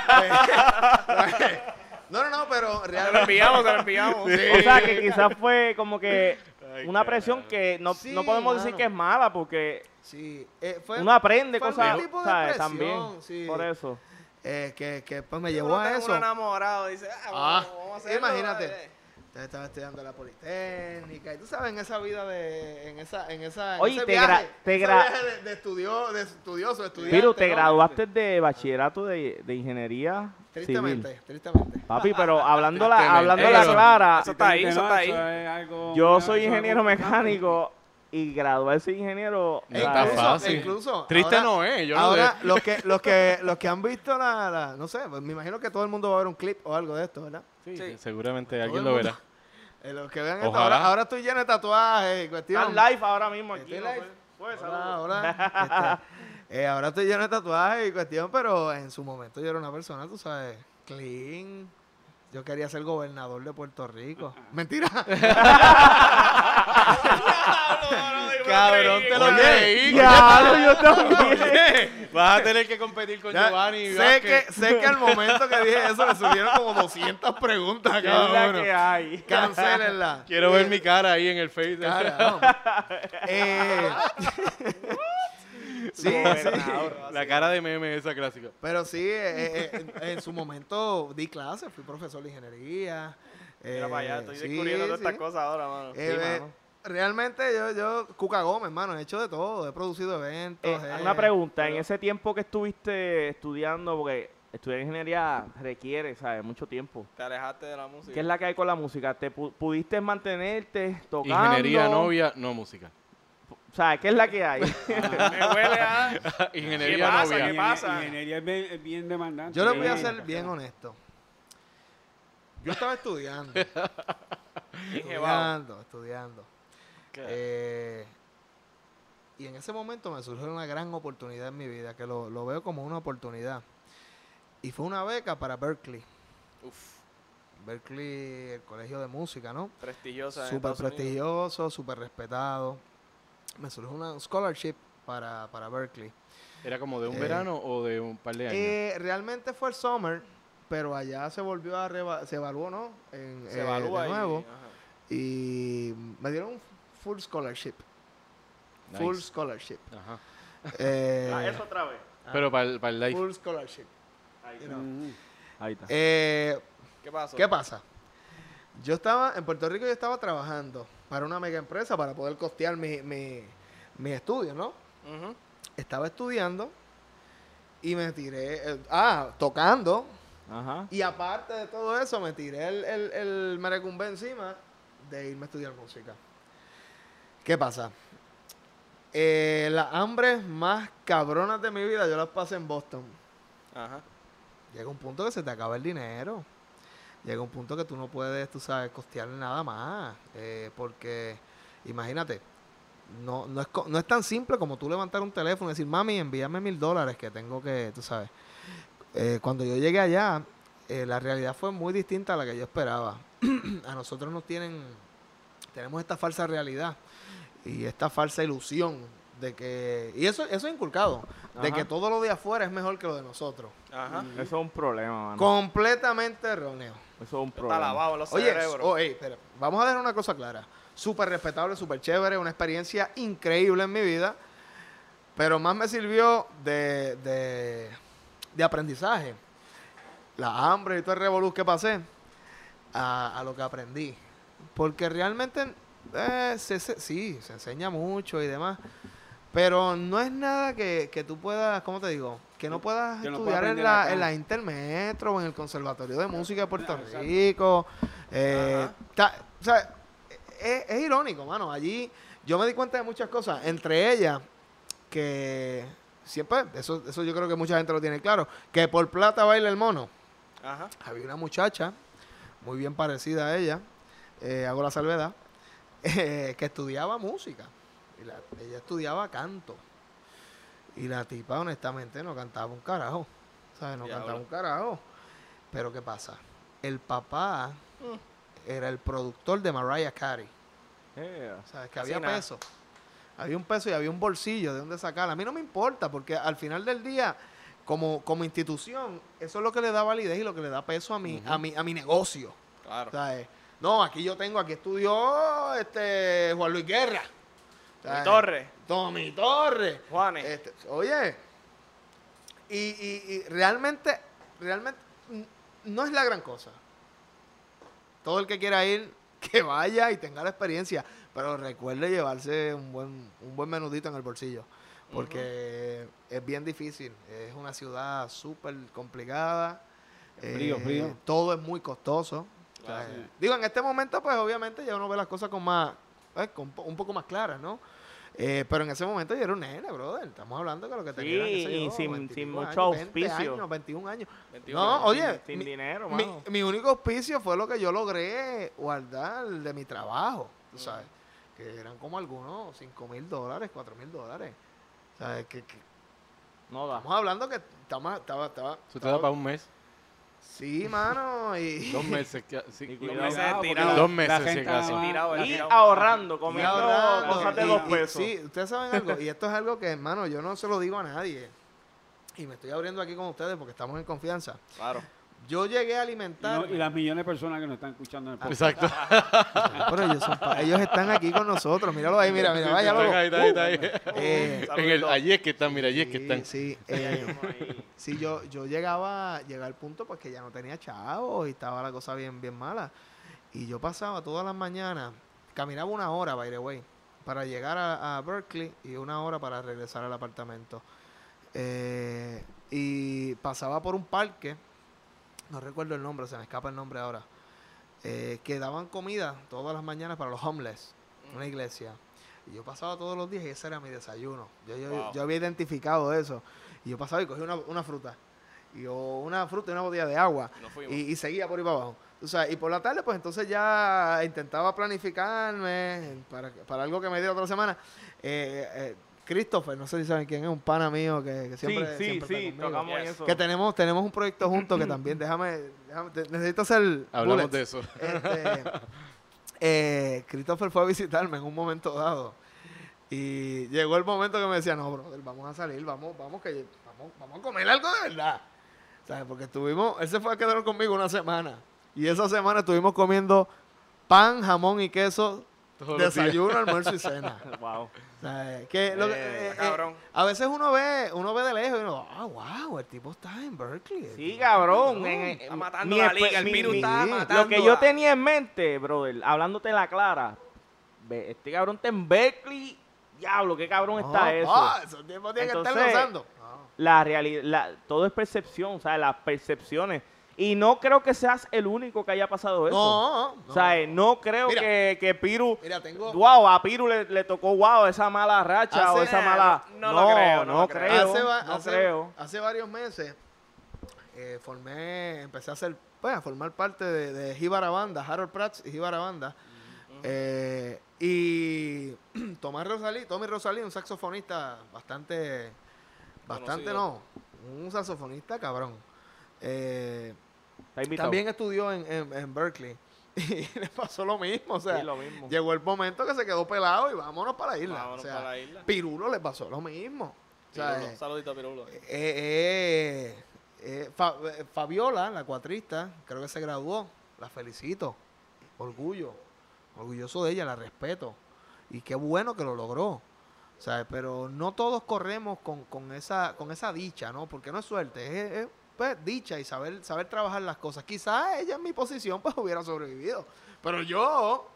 No, pero Te lo realmente... enviamos, te lo enviamos. O sea, que quizás fue como que una presión que Sí, no podemos decir mano. que es mala, porque Sí, fue... uno aprende fue cosas, algún tipo de ¿sabes? presión, También, sí. por eso. que pues me Uno llevó a tiene eso. Un enamorado dice, vamos a hacerlo. Imagínate. eh. Entonces estaba estudiando la Politécnica y tú sabes, en esa vida en Oye, ese te viaje, gra- ese viaje de estudioso, estudiante. Pero te ¿no? graduaste de bachillerato de ingeniería civil. Tristemente. Papi, pero hablando Tristemente. la Eso- clara, Eso está ahí, eso está ahí. es algo- yo eso soy es ingeniero algo mecánico y graduarse de ingeniero... No está fácil. Incluso Triste ahora- no es, yo no ahora, sé. los que han visto no sé, pues me imagino que todo el mundo va a ver un clip o algo de esto, ¿verdad? Sí, seguramente Todo alguien el lo mundo. verá. Los que vean esto, Ojalá. ahora estoy lleno de tatuajes y cuestión. Están live ahora mismo aquí. Estoy ¿no? live. Pues, Hola, saludos. hola. Ahora estoy lleno de tatuajes y cuestión, pero en su momento yo era una persona, tú sabes, clean. Yo quería ser gobernador de Puerto Rico. Mentira. Cabrón, te lo Oye, creí. Claro, yo también. Vas a tener que competir con Ya, Giovanni. sé que al momento que dije eso me subieron como 200 preguntas a ¿Qué es cada la uno. que hay? Cancélenla. Quiero ver mi cara ahí en el Face. Cara, no. Sí, sí. La cara de meme esa clásica. Pero sí, en su momento di clases, fui profesor de ingeniería. Mira para allá, estoy sí, descubriendo todas estas sí. cosas ahora, mano. mano. Realmente yo, Cuca Gómez, hermano, he hecho de todo, he producido eventos. Una pregunta, en ese tiempo que estuviste estudiando, porque estudiar ingeniería requiere, ¿sabes? Mucho tiempo. Te alejaste de la música. ¿Qué es la que hay con la música? ¿Te pudiste mantenerte tocando? Ingeniería, novia, no música. ¿Sabes? ¿Qué es la que hay? Me huele a... Ingeniería, ¿Qué pasa? novia. ¿Qué pasa? Ingeniería es bien demandante. Yo les voy a Sí. ser bien honesto. Yo estaba estudiando. estudiando. Y en ese momento me surgió una gran oportunidad en mi vida, que lo veo como una oportunidad. Y fue una beca para Berkeley. Uf, Berkeley, el colegio de música, ¿no? prestigiosa. en Súper Estados Unidos. prestigioso, súper respetado. Me surgió una scholarship para Berkeley. ¿Era como de un verano o de un par de años? Realmente fue el summer, pero allá se volvió se evaluó, ¿no? Se evalúa de nuevo. ajá. Y me dieron un full scholarship. Nice. Full scholarship. Ajá. Eh, Eso otra vez. Pero para el live. Full scholarship. You know. Ahí está. ¿Qué pasó? ¿Qué pasa? Yo estaba, en Puerto Rico yo estaba trabajando para una mega empresa para poder costear mi estudio, ¿no? Ujú. Estaba estudiando y me tiré, tocando, Ajá. y aparte de todo eso me tiré el merecumbe encima de irme a estudiar música. ¿Qué pasa? Las hambres más cabronas de mi vida yo las pasé en Boston. Ajá. Llega un punto que se te acaba el dinero. Llega un punto que tú no puedes, tú sabes, costearle nada más. Porque, imagínate, no es tan simple como tú levantar un teléfono y decir, mami, envíame $1,000 que tengo que, tú sabes. Cuando yo llegué allá, la realidad fue muy distinta a la que yo esperaba. A nosotros tenemos esta falsa realidad y esta falsa ilusión de que, y eso es inculcado, de Ajá. que todo lo de afuera es mejor que lo de nosotros. Ajá. Eso es un problema, mano. Completamente erróneo. Eso es un Está problema. lavado en los Oye, cerebros. espera, vamos a dejar una cosa clara. Súper respetable, súper chévere, una experiencia increíble en mi vida, pero más me sirvió de aprendizaje. La hambre y todo el revolú que pasé a lo que aprendí. Porque realmente sí, se enseña mucho y demás, pero no es nada que tú puedas, ¿cómo te digo? Que no puedas Que no estudiar puedas en aprender acá. la Intermetro o en el Conservatorio de Música de Puerto Exacto. Rico. Ajá. O sea, es irónico, mano. Allí yo me di cuenta de muchas cosas, entre ellas que siempre, eso yo creo que mucha gente lo tiene claro, que por plata baila el mono. Ajá. Había una muchacha muy bien parecida a ella, hago la salvedad, que estudiaba música. Ella estudiaba canto. Y la tipa, honestamente, no cantaba un carajo. ¿Sabes? No Diablo. cantaba un carajo. Pero ¿qué pasa? El papá era el productor de Mariah Carey. ¿Sabes? Que Casi había nada. peso. Había un peso y había un bolsillo de dónde sacarla. A mí no me importa, porque al final del día, como institución, eso es lo que le da validez y lo que le da peso a mi negocio. Claro. ¿Sabes? No, aquí estudió Juan Luis Guerra. Mi Torre. Tommy Torres. Juanes. Oye, y realmente no es la gran cosa. Todo el que quiera ir, que vaya y tenga la experiencia, pero recuerde llevarse un buen menudito en el bolsillo, porque es bien difícil. Es una ciudad súper complicada. Frío. Todo es muy costoso. Claro. O sea, digo, en este momento, pues obviamente ya uno ve las cosas con un poco más claras, ¿no? Pero en ese momento yo era un nene, brother. Estamos hablando que lo que tenía era, qué sé yo, sin 20 y pico mucho años, 20 auspicio. años, 21 años. 21 No, años. oye, Sin dinero, mi, mano. mi único auspicio fue lo que yo logré guardar de mi trabajo, tú sabes, que eran como algunos $5,000, $4,000. ¿Sabes? Que No da. estamos hablando que estaba Eso te da para un mes. Sí, mano, y 2 meses. Sí. Y Dos cuidado. meses porque tirado. 2 meses, la si gente acaso. va- Tirado, la Y gente- ahorrando, y comiendo ahorrando, cosas de y- 2 y- pesos. Sí, ustedes saben algo, y esto es algo que, hermano, yo no se lo digo a nadie. Y me estoy abriendo aquí con ustedes porque estamos en confianza. Claro. Yo llegué a Y, alimentar. no- y las millones de personas que nos están escuchando en el podcast. Exacto. Pero ellos están aquí con nosotros. Míralo ahí, mira, vaya loco. Está ahí. Saludos. Allí es que están, mira, allí es que están. Sí, sí, yo llegué al punto pues que ya no tenía chavos y estaba la cosa bien mala. Y yo pasaba todas las mañanas, caminaba 1 hora, by the way, para llegar a Berkeley y 1 hora para regresar al apartamento. Y pasaba por un parque, no recuerdo el nombre, se me escapa el nombre ahora, que daban comida todas las mañanas para los homeless, una iglesia. Y yo pasaba todos los días y ese era mi desayuno. Wow. Yo había identificado eso. Y yo pasaba y cogía una fruta. Y una fruta y una botella de agua. Nos fuimos. Y seguía por ahí para abajo. O sea, y por la tarde, pues entonces ya intentaba planificarme para algo que me dio otra semana. Christopher, no sé si saben quién es, un pana mío que siempre, sí, siempre está conmigo. tocamos Yes. eso. Que tenemos un proyecto juntos que también, necesito hacer Hablamos bullets. de eso. Christopher fue a visitarme en un momento dado y llegó el momento que me decía, no, brother, vamos a salir, vamos a comer algo de verdad, ¿sabes? Porque él se fue a quedar conmigo 1 semana y esa semana estuvimos comiendo pan, jamón y queso Todos los días. Desayuno, almuerzo y cena. Wow. O sea, que cabrón. a veces uno ve de lejos y uno, wow, el tipo está en Berkeley. Sí, cabrón. Está matando mi la espe- liga. El mi- virus mi- está sí. matando. Lo que yo tenía en mente, brother, hablándote la clara, este cabrón está en Berkeley. Diablo, qué cabrón está eso. Esos tiempos tienen que estar Entonces, gozando. La realidad, todo es percepción, o sea, las percepciones. Y no creo que seas el único que haya pasado eso. No, O sea, no creo Mira, que Piru... Mira, tengo... Wow, a Piru le tocó, wow, esa mala racha o Hace- esa mala... no lo creo, no no lo creo. creo, no creo. Hace varios meses empecé a formar parte de Jíbara Banda, Harold Prats y Jíbara Banda. Y Tommy Rosalí, un saxofonista bastante Conocido. no, un saxofonista cabrón. Está invitado. También estudió en Berkeley y le pasó lo mismo, o sea, Sí, lo mismo. llegó el momento que se quedó pelado y vámonos para la isla. Vámonos o sea, para la isla. Pirulo le pasó lo mismo. O sea, Pirulo. Saludito a Pirulo. Fabiola, la cuatrista, creo que se graduó. La felicito. Orgulloso de ella, la respeto. Y qué bueno que lo logró. O sea, pero no todos corremos con esa dicha, ¿no? Porque no es suerte, es pues, dicha y saber trabajar las cosas. Quizás ella en mi posición pues hubiera sobrevivido. Pero yo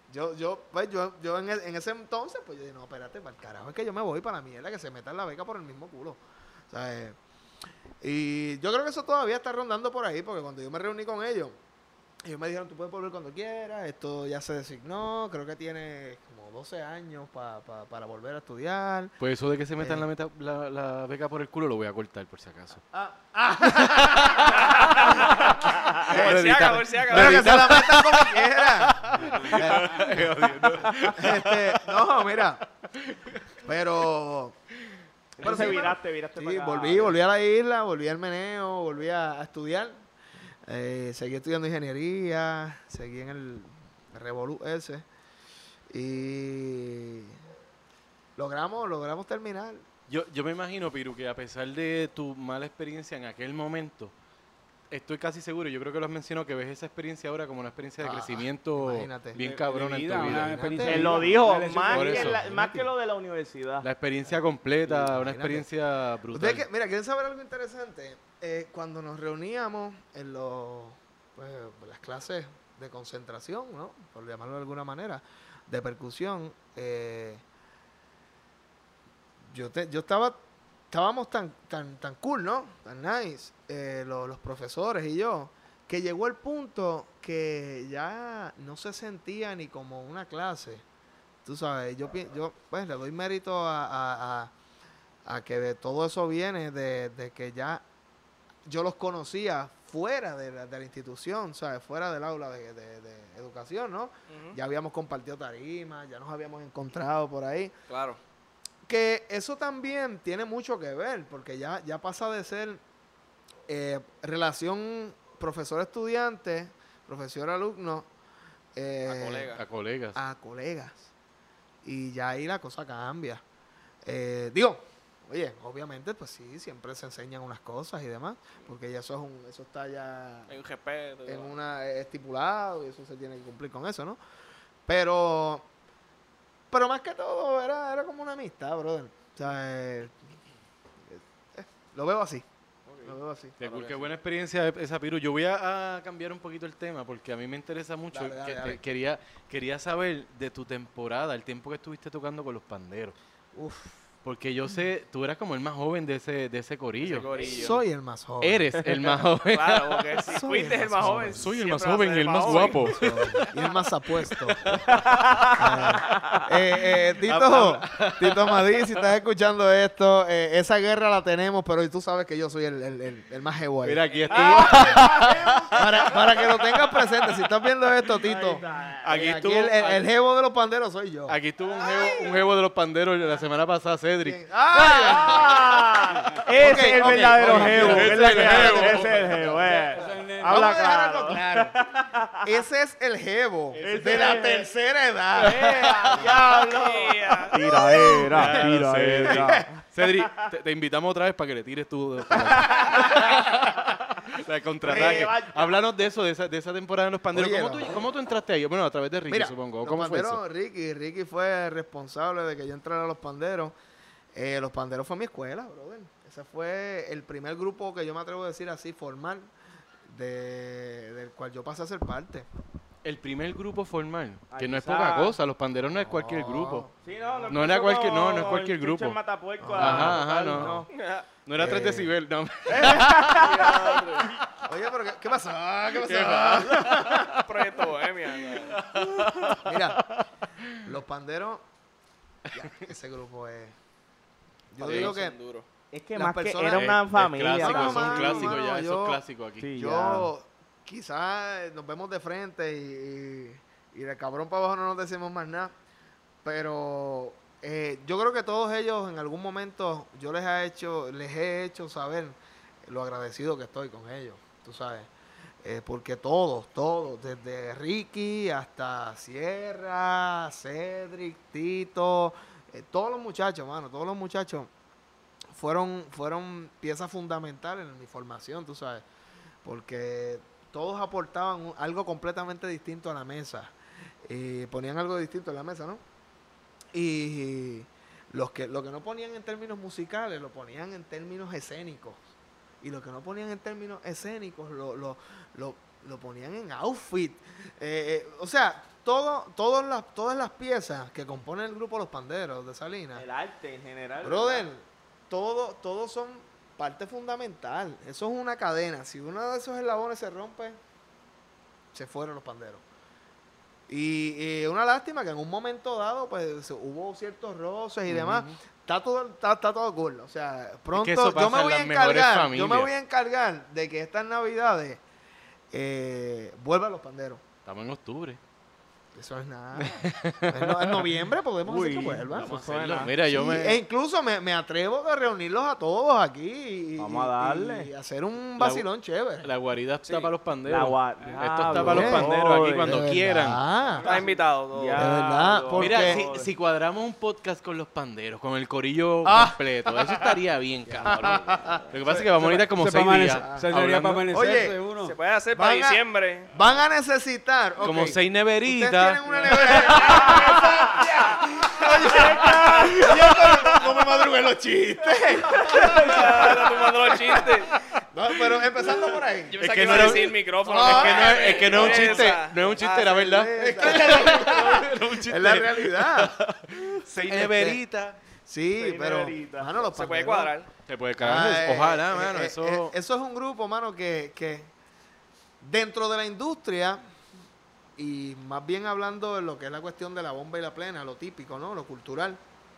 en ese entonces, pues yo dije, no, espérate, para el carajo, es que yo me voy para la mierda, que se meta en la beca por el mismo culo. O sea, y yo creo que eso todavía está rondando por ahí, porque cuando yo me reuní con ellos me dijeron, tú puedes volver cuando quieras, esto ya se designó, creo que tiene como 12 años para volver a estudiar. Pues eso de que se metan la beca por el culo lo voy a cortar por si acaso. Por si acaso. Pero que se la metan como quiera. No, mira. Pero Entonces sí, viraste sí, para acá. volví a la isla, volví al meneo, volví a estudiar. Seguí estudiando ingeniería, seguí en el Revolú ese. Y logramos terminar. Yo me imagino, Piru, que a pesar de tu mala experiencia en aquel momento, estoy casi seguro, yo creo que lo has mencionado, que ves esa experiencia ahora como una experiencia de crecimiento imagínate. bien De cabrona en vida, tu una vida. experiencia de Él vida. lo dijo, Una lección más por que, eso. más que lo de la universidad. La experiencia completa, una Imagínate. experiencia brutal. Ustedes mira, ¿quieren saber algo interesante? Cuando nos reuníamos en las clases de concentración, ¿no? Por llamarlo de alguna manera, de percusión, estábamos tan cool, ¿no? Tan nice, los profesores y yo, que llegó el punto que ya no se sentía ni como una clase. Tú sabes, yo pues le doy mérito a que de todo eso viene de que ya yo los conocía fuera de la institución, ¿sabes? Fuera del aula de educación, ¿no? Ujú. Ya habíamos compartido tarimas, ya nos habíamos encontrado por ahí. Claro. Que eso también tiene mucho que ver, porque ya pasa de ser relación profesor-estudiante, profesor-alumno, A colegas. a colegas. Y ya ahí la cosa cambia. Oye, obviamente, pues sí, siempre se enseñan unas cosas y demás, porque ya eso está ya Hay un respeto. en una estipulado y eso se tiene que cumplir con eso, ¿no? Pero más que todo era como una amistad, brother. O sea, lo veo así. Lo veo así. Qué cool, qué buena experiencia esa, Piru. Yo voy a cambiar un poquito el tema porque a mí me interesa mucho. Dale. Quería saber de tu temporada, el tiempo que estuviste tocando con los panderos. Uf, Porque yo sé, tú eras como el más joven de ese corillo. Ese corillo. soy el más joven. Eres el más joven. Claro, porque si Soy fuiste el el más más joven. joven. Soy el más siempre vas a joven ser y el más joven. guapo. Y el más apuesto. Tito Madí, si estás escuchando esto, esa guerra la tenemos, pero tú sabes que yo soy el más jevo ahí. Mira, aquí estuvo. Para que lo tengas presente, si estás viendo esto, Tito, Aquí aquí estuvo. el jevo de los panderos soy yo. Aquí estuvo un jevo de los panderos la semana pasada, Cedric. ¡Ah! Ese Ok, es el ok, verdadero ok. jevo. Ese es la es el que- jevo. ese es el jevo. Vamos Habla a dejar algo claro. claro. Ese es el jevo Ese de la es- tercera edad. ¡Diablo! Yeah. Tiraera. Cedric, te invitamos otra vez para que le tires tu. La contraataque. Vaya. Háblanos de eso, de esa temporada en los panderos. Oye, ¿Cómo tú entraste ahí? Bueno, a través de Ricky, Mira, supongo. los ¿Cómo fue eso? panderos, Ricky fue responsable de que yo entrara a los panderos. Los panderos fue mi escuela, brother. Ese fue el primer grupo que yo me atrevo a decir así, formal, del cual yo pasé a ser parte. El primer grupo formal, Ah, que no es quizá- poca cosa. Los panderos no es cualquier grupo. Sí, No era cualquier- no es cualquier grupo. Ajá, no. No era 3 decibel, no. Oye, pero ¿qué pasó? ¿Qué pasó? Proyecto Bohemia. Mira, los panderos, ya, ese grupo es... Yo digo que Es que Las más que personas- era una Es familia. clásico, No, son mano, clásicos mano, ya, yo- esos clásicos aquí. Sí, yo quizás nos vemos de frente y de cabrón para abajo no nos decimos más nada, pero yo creo que todos ellos en algún momento yo les he hecho saber lo agradecido que estoy con ellos, tú sabes. Porque todos, desde Ricky hasta Sierra, Cedric, Tito, todos los muchachos, mano, todos los muchachos fueron piezas fundamentales en mi formación, tú sabes, porque todos aportaban algo completamente distinto a la mesa, ponían algo distinto en la mesa, ¿no? Y lo que no ponían en términos musicales, lo ponían en términos escénicos. Y lo que no ponían en términos escénicos, lo ponían en outfit. O sea, todas las piezas que componen el grupo Los Panderos de Salinas, El arte en general. brother, todos son parte fundamental. Eso es una cadena. Si uno de esos eslabones se rompe, se fueron los panderos. Y una lástima que en un momento dado pues hubo ciertos roces y demás. Está todo cool. O sea, pronto eso pasa yo me en voy a las mejores encargar, familias. De que estas navidades vuelvan los panderos. Estamos en octubre. Eso es nada. En noviembre podemos hacer que vuelvan. Vamos a suena. hacerlo. Mira, yo Sí, me... E incluso me atrevo a reunirlos a todos aquí Vamos a darle. y hacer un vacilón chévere. La guarida está Sí. para los panderos. La Esto está para los panderos aquí cuando De quieran. verdad. Estás invitado. Todo. Ya. De verdad, porque Mira, si cuadramos un podcast con los panderos, con el corillo completo, eso estaría bien, cabrón. Lo que pasa es que vamos a ir como 6 días. Se debería hablando- permanecerse Oye, uno. Se puede hacer para Van a- diciembre. van a necesitar Como ok, 6 ustedes neveritas. tienen una nevera. Oye, no me madruguen los chistes. Ahora tomando los chistes. No, pero empezando por ahí. Yo Es pensaba que que no iba a era- decir micrófono. Es que no es un chiste, Esa. no es un chiste, era verdad. Es que No es un chiste. es la realidad. 6 neveritas. Sí, Seis pero neveritas. mano, los Se puede panderos- cuadrar. Se puede cagar. Ojalá, mano. Eso... eso es un grupo, mano, que dentro de la industria, y más bien hablando de lo que es la cuestión de la bomba y la plena, lo típico, ¿no? Lo cultural,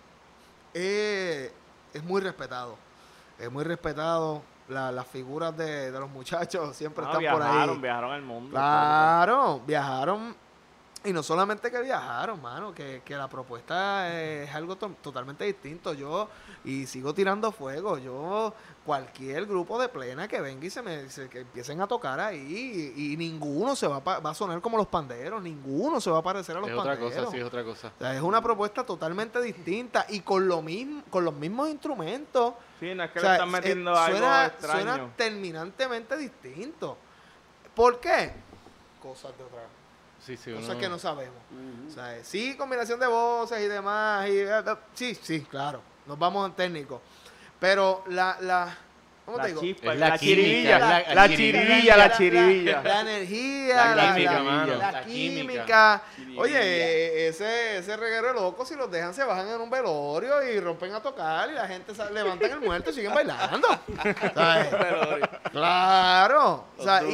es muy respetado. Es muy respetado. Las figuras de los muchachos siempre están por ahí. Viajaron el mundo. Claro, viajaron. Y no solamente que viajaron, mano, que la propuesta es algo totalmente distinto. Yo, y sigo tirando fuego, cualquier grupo de plena que venga y que empiecen a tocar ahí, y ninguno se va a sonar como los panderos, ninguno se va a parecer a los Es otra panderos. cosa, sí, es otra cosa. O sea, es una propuesta totalmente distinta y con los mismos instrumentos. Sí, no es que O le sea, están metiendo algo suena extraño. terminantemente distinto. ¿Por qué? Cosas de otra. Sí, sí, Cosas uno- que no sabemos. O sea, sí, combinación de voces y demás. Sí, claro. Nos vamos en técnico. Pero ¿cómo te La digo? chispa, Es la la química, chiribilla, la la chiribilla. chiribilla, la chiribilla. La energía, La química, mano. la La química. química. Oye, ese reguero de locos, si los dejan, se bajan en un velorio y rompen a tocar y la gente levantan el muerto y siguen bailando. ¿Sabes? Claro. O sea,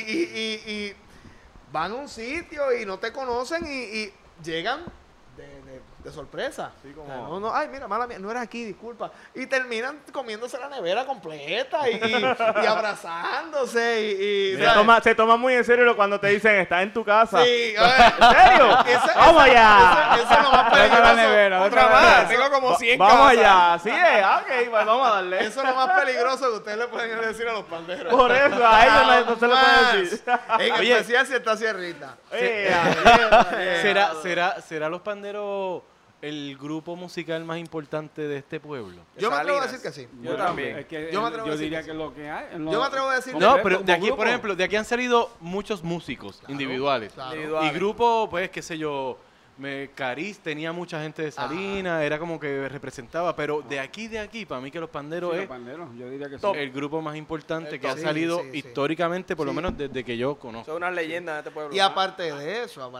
y van a un sitio y no te conocen y llegan de sorpresa. Sí, como- O sea, no, ay, mira, mala mía, no era aquí, disculpa. Y terminan comiéndose la nevera completa y abrazándose y Se toma muy en serio cuando te dicen, estás en tu casa. Sí, ¿En serio? ¡Vamos allá! Eso es lo más Otra peligroso. nevera, Otra más. Tengo como 100 Vamos casas. allá. Así es. Ok, pues vamos a darle. Eso es lo más peligroso que ustedes le pueden decir a los panderos. Por eso, a ellos no se le Jamás. puede decir. En Oye. especial si está Sierrita. Eh, ¿Será los panderos el grupo musical más importante de este pueblo? Yo me atrevo a Salinas. decir que sí. Yo también. Es que Yo me atrevo a yo decir diría que que lo que hay. Yo me atrevo a decir No, que pero como de aquí, grupo. por ejemplo, de aquí han salido muchos músicos individuales. Claro. Individuales. Y grupo, pues, qué sé yo, Cariz tenía mucha gente de Salinas, era como que representaba, pero de aquí, para mí que los Panderos Sí, es los panderos, yo diría que sí. el grupo más importante que ha Sí, salido sí, sí. históricamente, por lo Sí. menos desde que yo conozco. Son unas leyendas de este pueblo. Y aparte de eso,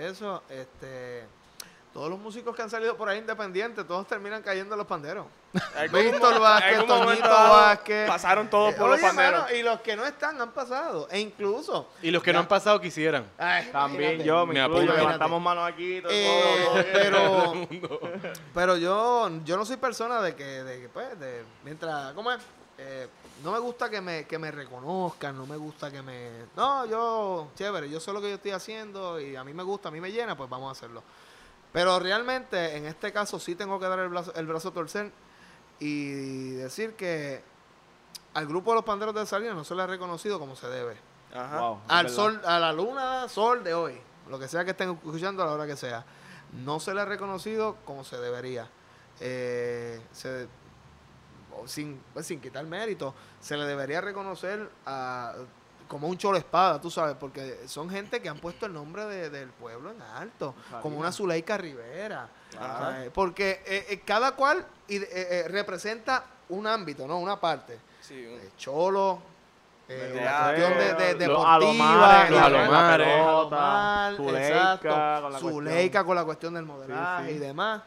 todos los músicos que han salido por ahí independientes, todos terminan cayendo en los panderos. Víctor Vázquez, en algún momento Toñito dado, Vázquez. pasaron todos por los Oye, panderos. mano, y los que no están han pasado. E incluso. Y los que no han pasado quisieran. Ay, También imagínate. yo, me Me incluyo, apunto. levantamos manos aquí. Todo, Pero yo no soy persona mientras, ¿cómo es? No me gusta que me reconozcan, no me gusta que me... No, chévere, yo sé lo que yo estoy haciendo y a mí me gusta, a mí me llena, pues vamos a hacerlo. Pero realmente, en este caso, sí tengo que dar el brazo a torcer y decir que al grupo de los Panderos de Salinas no se le ha reconocido como se debe. Ajá. Wow, es Al verdad. sol, a la luna, sol de hoy, lo que sea que estén escuchando a la hora que sea, no se le ha reconocido como se debería. Sin quitar mérito, se le debería reconocer como un cholo espada, tú sabes, porque son gente que han puesto el nombre del pueblo en alto, como una Zuleika Rivera, ¿sabes? Porque cada cual representa un ámbito, ¿no? Una parte. Sí, Cholo, De la cuestión de Los deportiva, Alomares, los Alomares, Alomar, Zuleika, exacto, con la Zuleika con la cuestión del modelaje Sí, sí. y demás.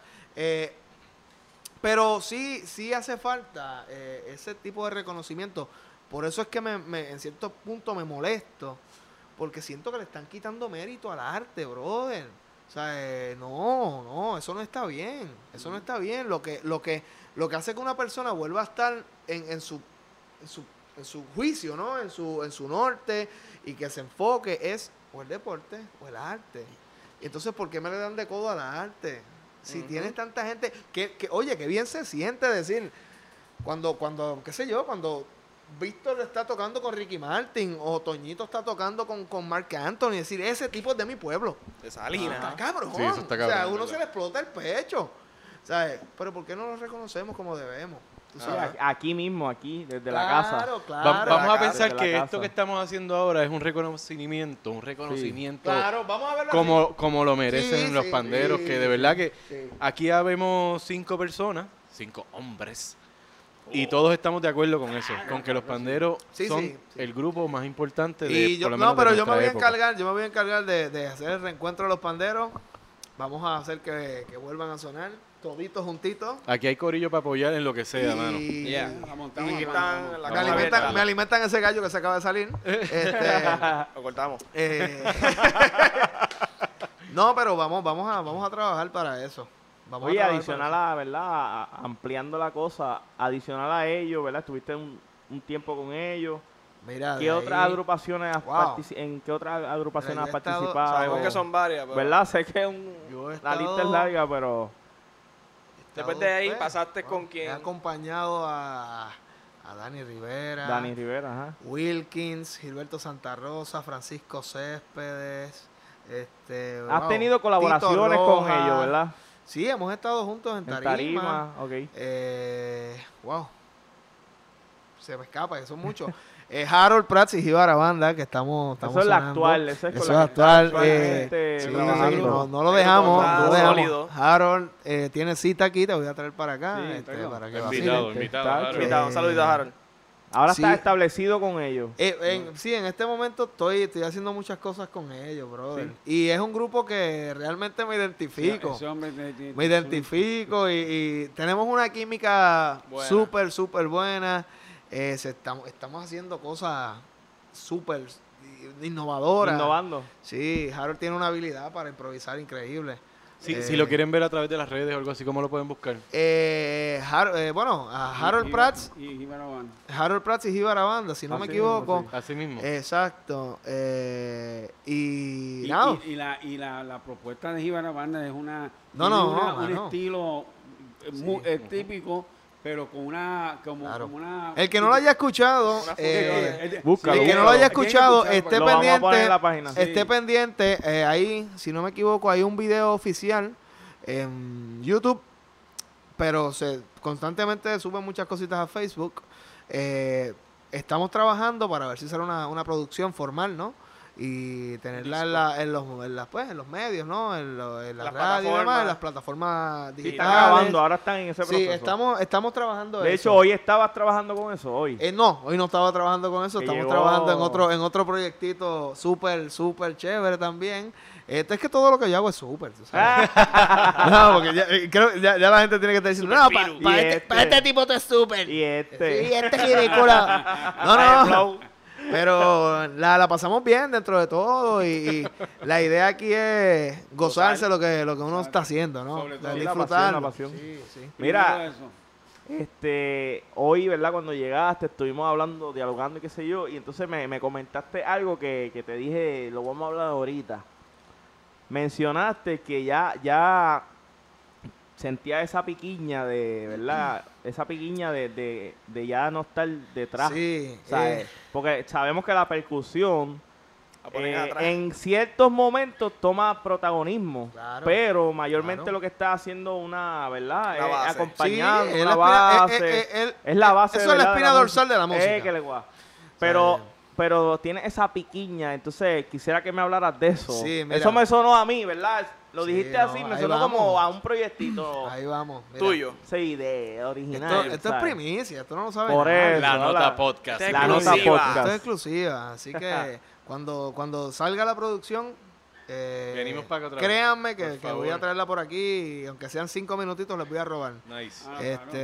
Pero sí hace falta ese tipo de reconocimiento. Por eso es que en cierto punto me molesto, porque siento que le están quitando mérito al arte, brother. O sea, no, eso no está bien. Eso no está bien. Lo que hace que una persona vuelva a estar en su juicio, ¿no? En su norte, y que se enfoque es o el deporte o el arte. Y entonces, ¿por qué me le dan de codo al arte? Si tienes tanta gente oye, que bien se siente decir cuando qué sé yo, cuando Víctor está tocando con Ricky Martin o Toñito está tocando con Marc Anthony, decir, ese tipo es de mi pueblo. de Salinas. Está cabrón. Sí, eso está O sea, cabrón, uno ¿verdad? se le explota el pecho. ¿Sabes? Pero ¿por qué no lo reconocemos como debemos? ¿Tú Sí, sabes? aquí mismo, aquí, desde la casa. Claro, Vamos claro. a casa, pensar desde la que casa. esto que estamos haciendo ahora es un reconocimiento Claro, vamos a verlo así. como lo merecen Sí, los sí, panderos, sí, que de verdad que sí. aquí habemos 5 personas, 5 hombres, y todos estamos de acuerdo con eso, con que los panderos Sí, son sí, sí. el grupo más importante de Y por lo menos pero de yo me nuestra voy a época. encargar de hacer el reencuentro de los panderos. Vamos a hacer que vuelvan a sonar toditos juntitos. Aquí hay corillo para apoyar en lo que sea, mano. Y Yeah. La montamos, Aquí la están montamos. la me cámara alimentan, abierta. me alimentan ese gallo que se acaba de salir. Lo cortamos. No, pero vamos a trabajar para eso. Vamos Oye, a trabajar adicional para a, ¿verdad? Ampliando la cosa, adicional a ellos, ¿verdad? Estuviste un tiempo con ellos. eso. Mira, ¿Qué de otras ahí- agrupaciones Wow. ¿En qué otras agrupaciones Mira, has yo he estado- participado? Sabemos que son varias, pero ¿Verdad? Sé que Yo he la lista es estado- larga, pero... Después de ahí, pues, pasaste con quién. He acompañado a Dani Rivera, Dani Rivera, ajá. Wilkins, Gilberto Santa Rosa, Francisco Céspedes. Has wow, tenido colaboraciones Tito con Rojas. ellos, ¿verdad? Sí, hemos estado juntos en En Tarima. Tarima, ok. Wow. Se me escapa, que son muchos. Harold Prats y Jíbara Banda, que estamos Eso es la sonando. actual, eso es con Eso la es actual. actualmente Sí, trabajando. no lo dejamos. Está No lo dejamos. sólido. Harold tiene cita aquí, te voy a traer para acá. Sí, tráelo. para que Invitado, vacilen. invitado. Tacho. claro. Invitado, un saludito a Harold. Ahora Sí. está establecido con ellos. Sí, en este momento estoy haciendo muchas cosas con ellos, brother. Y es un grupo que realmente me identifico. Ese hombre Me identifico y tenemos una química Buena. súper buena. Estamos haciendo cosas súper innovadoras. Innovando. Sí, Harold tiene una habilidad para improvisar increíble. Si lo quieren ver a través de las redes o algo así, ¿cómo lo pueden buscar? A Harold Prats, y Jíbara Banda. Harold Prats y Jíbara Banda, si no me Así equivoco. mismo, Así mismo. Exacto. Y Y, nada. la propuesta de Jíbara Banda es una No, tiene no, un mano. estilo típico, pero con una Claro. como una El que no lo haya escuchado, Una Búscalo, el que no lo haya escuchado, esté Lo vamos a poner pendiente, en la página. esté pendiente, ahí, si no me equivoco, hay un video oficial en YouTube, pero constantemente suben muchas cositas a Facebook. Estamos trabajando para ver si será una producción formal, ¿no? Y tenerla en los medios, ¿no? En la radio y demás, en las plataformas Sí, digitales. están grabando, ahora están en ese proceso. Sí, estamos trabajando De eso. hecho, hoy estabas trabajando con eso, hoy. No, hoy no estaba trabajando con eso, Que estamos llegó- trabajando en otro proyectito súper chévere también. Es que todo lo que yo hago es súper, ¿tú sabes? No, porque ya la gente tiene que estar diciendo, no, Y para este tipo te es súper. Y este. Sí, este es ridículo. No. Pero la pasamos bien dentro de todo y la idea aquí es gozarse lo que uno está haciendo, ¿no? Sobre todo. De Sí, la disfrutarlo. pasión. Sí, sí. Mira, Primero eso. hoy, ¿verdad? Cuando llegaste, estuvimos hablando, dialogando y qué sé yo, y entonces me comentaste algo que te dije, lo vamos a hablar ahorita. Mencionaste que ya sentía esa piquiña de, ¿verdad? Esa piquiña de ya no estar detrás. Sí, ¿Sabes? Porque sabemos que la percusión A poner atrás. en ciertos momentos toma protagonismo, Claro, pero mayormente claro. lo que está haciendo ¿verdad? Una base. Acompañando Sí, una es la base. espina- es la base. eso es la ¿verdad? espina dorsal de la música. Que le guá. Pero tiene esa piquiña, entonces quisiera que me hablaras de eso. Sí, mira. Eso me sonó a mí, ¿verdad? Lo Sí, dijiste no, así, me ahí sonó vamos. como a un proyectito. Ahí vamos. mira. Tuyo. Sí, de original. Esto es ¿sabes? primicia, esto no lo sabe Por nadie. eso. La ¿no? nota podcast. Este La nota exclusiva. podcast. Esto es exclusiva, así que cuando salga la producción, Venimos para acá otra vez. créanme Por que voy favor. a traerla por aquí y aunque sean 5 minutitos les voy a robar. Nice. Ah,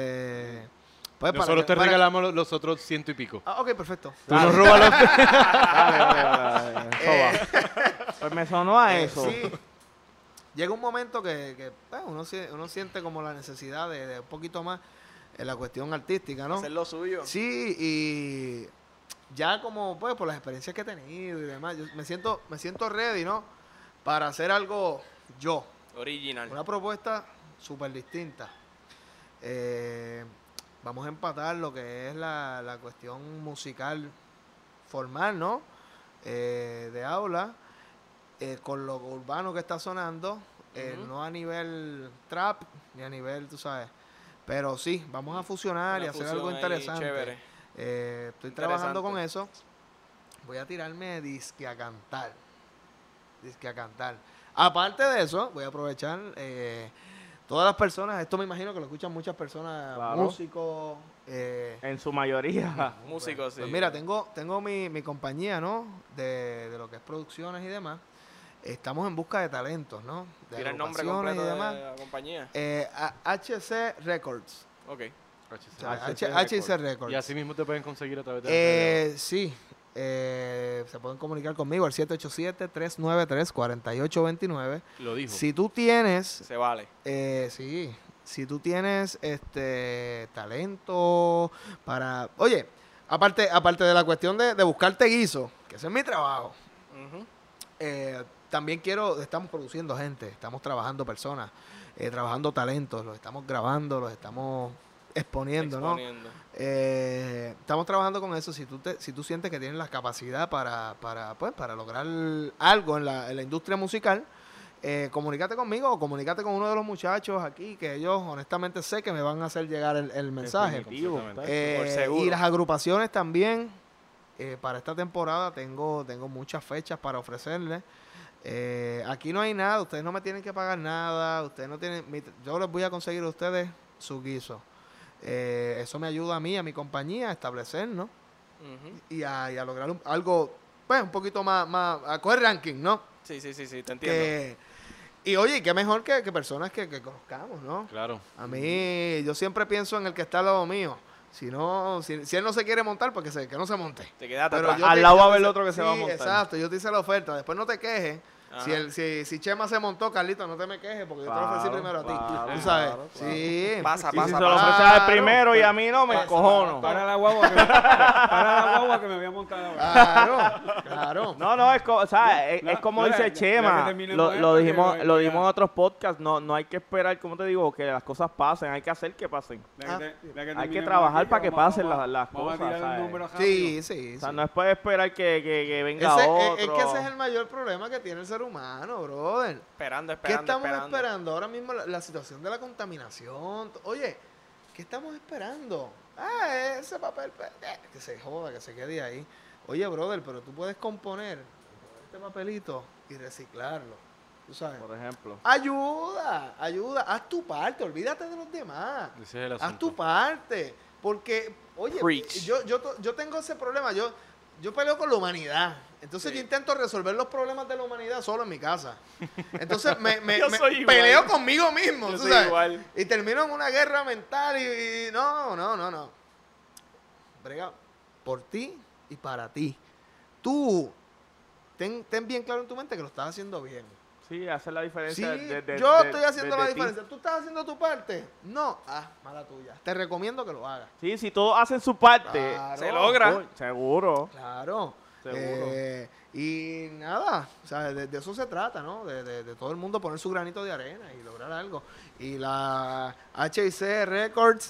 Pues Nosotros te regalamos los otros 100 y pico. ok, perfecto. Tú nos robas los... Dale. Eso va. Pues me sonó a eso. Sí. Llega un momento que pues, uno siente como la necesidad de un poquito más en la cuestión artística, ¿no? Hacer lo suyo. Sí, y ya como pues por las experiencias que he tenido y demás, yo me siento ready, ¿no? Para hacer algo yo, Original. una propuesta súper distinta. Vamos a empatar lo que es la cuestión musical formal, ¿no? De aula, con lo urbano que está sonando, no a nivel trap, ni a nivel, tú sabes. Pero sí, vamos a fusionar y Una hacer algo fusión ahí interesante. chévere. Estoy trabajando con eso. Voy a tirarme disque a cantar. Aparte de eso, voy a aprovechar todas las personas, esto me imagino que lo escuchan muchas personas, Claro. músicos. En su mayoría. Músicos, sí. Pues mira, tengo mi compañía, ¿no? De lo que es producciones y demás. Estamos en busca de talentos, ¿no? De Tira el nombre agrupaciones completo y demás. de la compañía. HC Records. Ok. O sea, HC HC Records. Y así mismo te pueden conseguir a través de Sí. Se pueden comunicar conmigo al 787-393-4829. Lo dijo. Si tú tienes, Se vale. si tú tienes talento para, oye, aparte de la cuestión de buscarte guiso, que ese es mi trabajo, Ujú. también estamos produciendo gente, estamos trabajando personas, trabajando talentos, los estamos grabando, los estamos exponiendo, ¿no? Exponiendo. Estamos trabajando con eso. Si tú sientes que tienes la capacidad para lograr algo en la industria musical, comunícate conmigo o comunícate con uno de los muchachos aquí, que ellos honestamente sé que me van a hacer llegar el mensaje. Definitivo. Por seguro. Y las agrupaciones también, para esta temporada tengo muchas fechas para ofrecerles. Aquí no hay nada, ustedes no me tienen que pagar nada, ustedes no tienen, yo les voy a conseguir a ustedes su guiso. Eso me ayuda a mí, a mi compañía, a establecer, ¿no? Ujú. Y a lograr algo, pues, un poquito más, a coger ranking, ¿no? Sí, te entiendo. Y oye, qué mejor que personas que conozcamos, ¿no? Claro. A mí, yo siempre pienso en el que está al lado mío. Si él no se quiere montar, pues que no se monte. Te quedaste Pero atrás. yo Al te- lado yo va a te haber hice- otro que se va a sí, montar. Exacto, yo te hice la oferta. Después no te quejes. Ajá. Si Chema se montó, Carlito, no te me quejes porque yo te lo ofrecí Claro, primero a ti. claro, Tú sabes. claro, Sí. Pasa, Y pasa, si pasa. se lo ofreces al primero y a mí no, me Pasa, cojono. Para la guagua que me voy a montar ahora. Claro. No, es como, o sea, es No, como no, dice ya que Chema, terminemos lo esto, dijimos, que lo ya- dijimos en otros podcasts, no hay que esperar, como te digo, que las cosas pasen, hay que hacer que pasen. Hay que trabajar para que pasen las Vamos a cosas, tirar ¿sabes? el número rápido. Sí, sí, O sea, sí. no es puede esperar que venga Es otro. que ese es el mayor problema que tiene el ser humano, brother. Esperando. ¿Qué estamos esperando? Ahora mismo la situación de la contaminación. Oye, ¿qué estamos esperando? Ese papel, que se joda, que se quede ahí. Oye, brother, pero tú puedes componer este papelito y reciclarlo. ¿Tú sabes? Por ejemplo. Ayuda, haz tu parte, olvídate de los demás. Ese es el Haz asunto. tu parte, porque, oye, Preach. yo tengo ese problema, yo peleo con la humanidad, entonces yo intento resolver los problemas de la humanidad solo en mi casa. Entonces Yo me soy igual. peleo conmigo mismo, Yo ¿tú soy sabes? igual. Y termino en una guerra mental y no. Brega, por ti y para ti. Tú, ten bien claro en tu mente que lo estás haciendo bien. Sí, hacer la Sí, diferencia. yo estoy haciendo la de ti. diferencia. ¿Tú estás haciendo tu parte? No. Mala tuya. Te recomiendo que lo hagas. Sí, si todos hacen su parte, Claro. Se logra. seguro. Claro. Seguro. Y nada, o sea, de eso se trata, ¿no? De todo el mundo poner su granito de arena y lograr algo. Y la HIC Records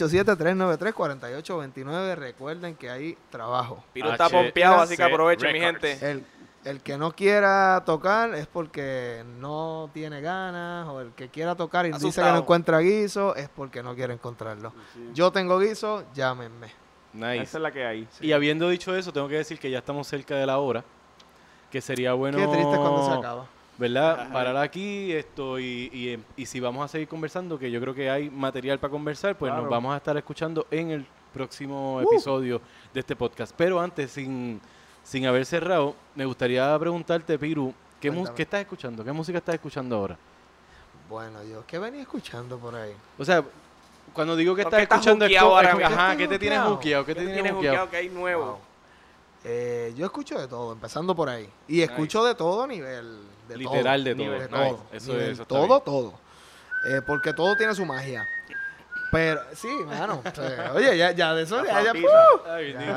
787-393-4829, recuerden que hay trabajo. Piru está pompeado, así que aprovechen, mi Records. gente. El que no quiera tocar es porque no tiene ganas, o el que quiera tocar y dice que Asustado. no encuentra guiso es porque no quiere encontrarlo. Yo tengo guiso, llámenme. Nice. Esa es la que hay. Y habiendo dicho eso, tengo que decir que ya estamos cerca de la hora. Que sería bueno. Qué triste cuando se acaba. ¿Verdad? Parar aquí esto y si vamos a seguir conversando, que yo creo que hay material para conversar, pues Claro. nos vamos a estar escuchando en el próximo episodio de este podcast. Pero antes, sin haber cerrado, me gustaría preguntarte, Piru, Cuéntame. ¿qué estás escuchando? ¿Qué música estás escuchando ahora? Bueno, Dios, ¿qué venía escuchando por ahí? O sea, cuando digo que ¿Por estás qué estás escuchando juqueado es ahora como, mismo? ajá, ¿Qué ¿qué te estoy tienes juqueado? juqueado? ¿Qué te ¿Qué tienes tienes juqueado? buqueado que hay nuevo? Wow. Yo escucho de todo, empezando por ahí. Y escucho de todo a nivel. De Literal de todo. De Nivel todo. Nice. Eso Nivel está todo, bien. todo. Porque todo tiene su magia. Pero, sí, mano. o sea, oye, ya de eso, ya. Ay, bendito.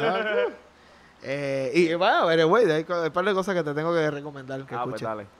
Y va, a ver, güey, hay un par de cosas que te tengo que recomendar que Pues escuches.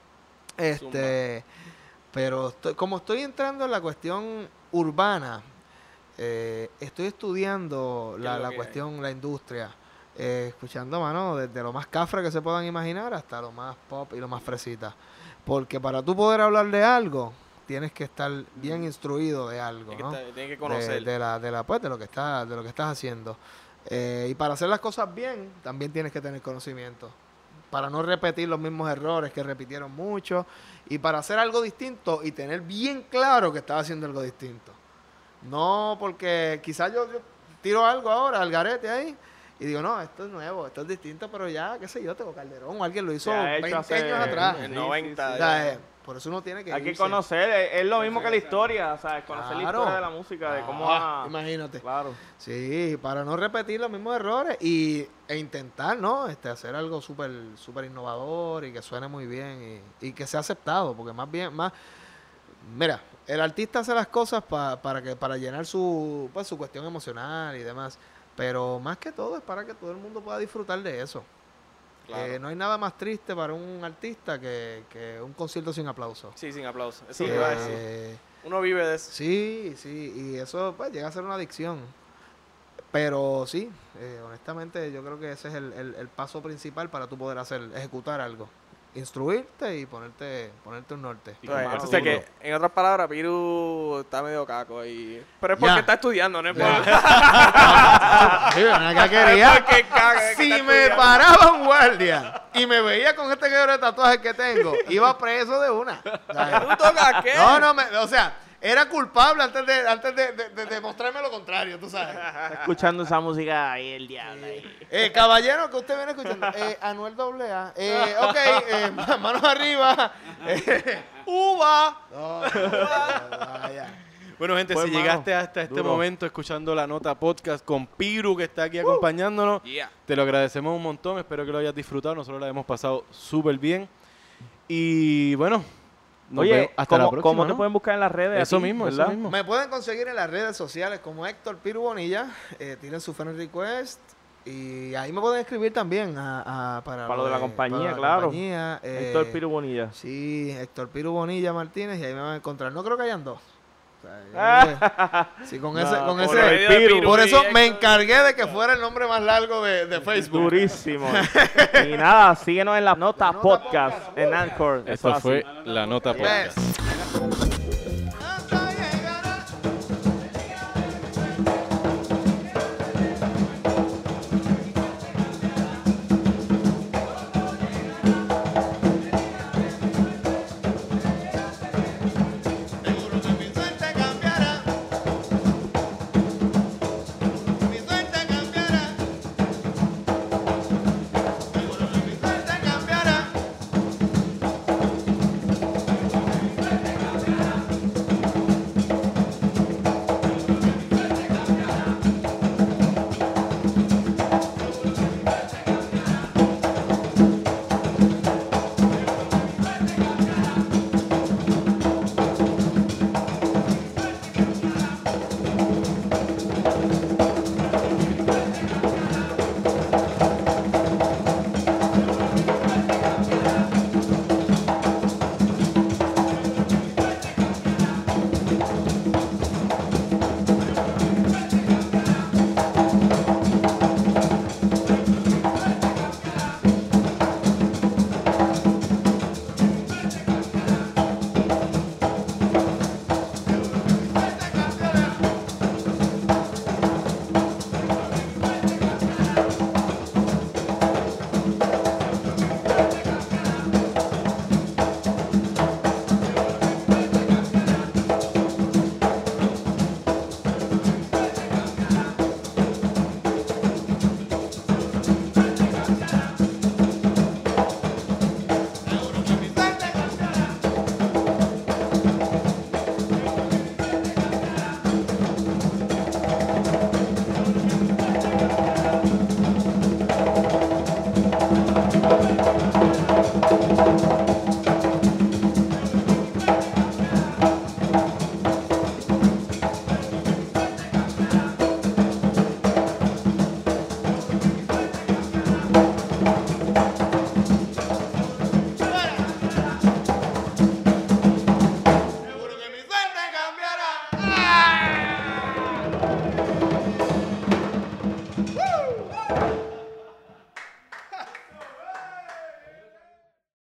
dale. Pero como estoy entrando en la cuestión urbana, estoy estudiando ¿Qué es la lo que cuestión, la industria, escuchando, mano, desde lo más cafre que se puedan imaginar hasta lo más pop y lo más fresita. Porque para tú poder hablar de algo, tienes que estar bien instruido de algo, ¿no? Tienes que conocer. de lo que estás haciendo. Y para hacer las cosas bien, también tienes que tener conocimiento. Para no repetir los mismos errores que repitieron muchos. Y para hacer algo distinto y tener bien claro que estás haciendo algo distinto. No porque quizás yo tiro algo ahora al garete ahí y digo, no, esto es nuevo, esto es distinto, pero ya, qué sé yo, Tego Calderón o alguien lo hizo Se ha hecho 20 hace- años atrás. En Sí, 90. O sea, por eso uno tiene que Hay que irse. conocer, es lo mismo que la historia, ¿sabes? Conocer la Claro. historia de la música, de cómo Imagínate. Claro. Sí, para no repetir los mismos errores e intentar, ¿no? Hacer algo súper innovador y que suene muy bien y que sea aceptado, porque mira, el artista hace las cosas para llenar su cuestión emocional y demás, pero más que todo es para que todo el mundo pueda disfrutar de eso. Claro. No hay nada más triste para un artista que un concierto sin aplauso. Sí, sin aplauso. Eso Sí, es lo que iba a decir. Uno vive de eso. Sí, y eso pues llega a ser una adicción. Pero sí, honestamente yo creo que ese es el paso principal para tú poder ejecutar algo. Instruirte y ponerte un norte. Y Entonces, con entonces duro. que, en otras palabras, Piru está medio caco ahí. Pero es Ya. porque está estudiando, no es por... Sí, ven acá, quería. Es porque caga, es que Si está me estudiando. paraba un guardia y me veía con este quebro de tatuajes que tengo, iba preso de una. ¿Sabes? ¿Tú tocas qué? No, o sea, era culpable antes de demostrarme lo contrario, tú sabes. Está escuchando esa música ahí, el diablo. Ahí. Caballero, que usted viene escuchando, Anuel AA. Ok, manos arriba. ¡Uva! No, vaya. Bueno, gente, Pues, si mano, llegaste hasta este duro. momento escuchando la nota podcast con Piru, que está aquí acompañándonos, Yeah. te lo agradecemos un montón. Espero que lo hayas disfrutado. Nosotros la hemos pasado súper bien. Y bueno, nos Oye, vemos hasta la próxima. ¿cómo te ¿no? pueden buscar en las redes? Eso a ti, mismo, ¿verdad? eso mismo. Me pueden conseguir en las redes sociales como Héctor Piru Bonilla. Tienen su friend request. Y ahí me pueden escribir también para lo de la compañía, para la claro. compañía, Héctor Piru Bonilla. Sí, Héctor Piru Bonilla Martínez, y ahí me van a encontrar. No creo que hayan dos. O sea, sí, con ese Piru. por eso me encargué de que fuera el nombre más largo de Facebook. Durísimo. Y nada, síguenos en la Nota Podcast en Anchor. Esto Eso fue así. La Nota Podcast. Yes.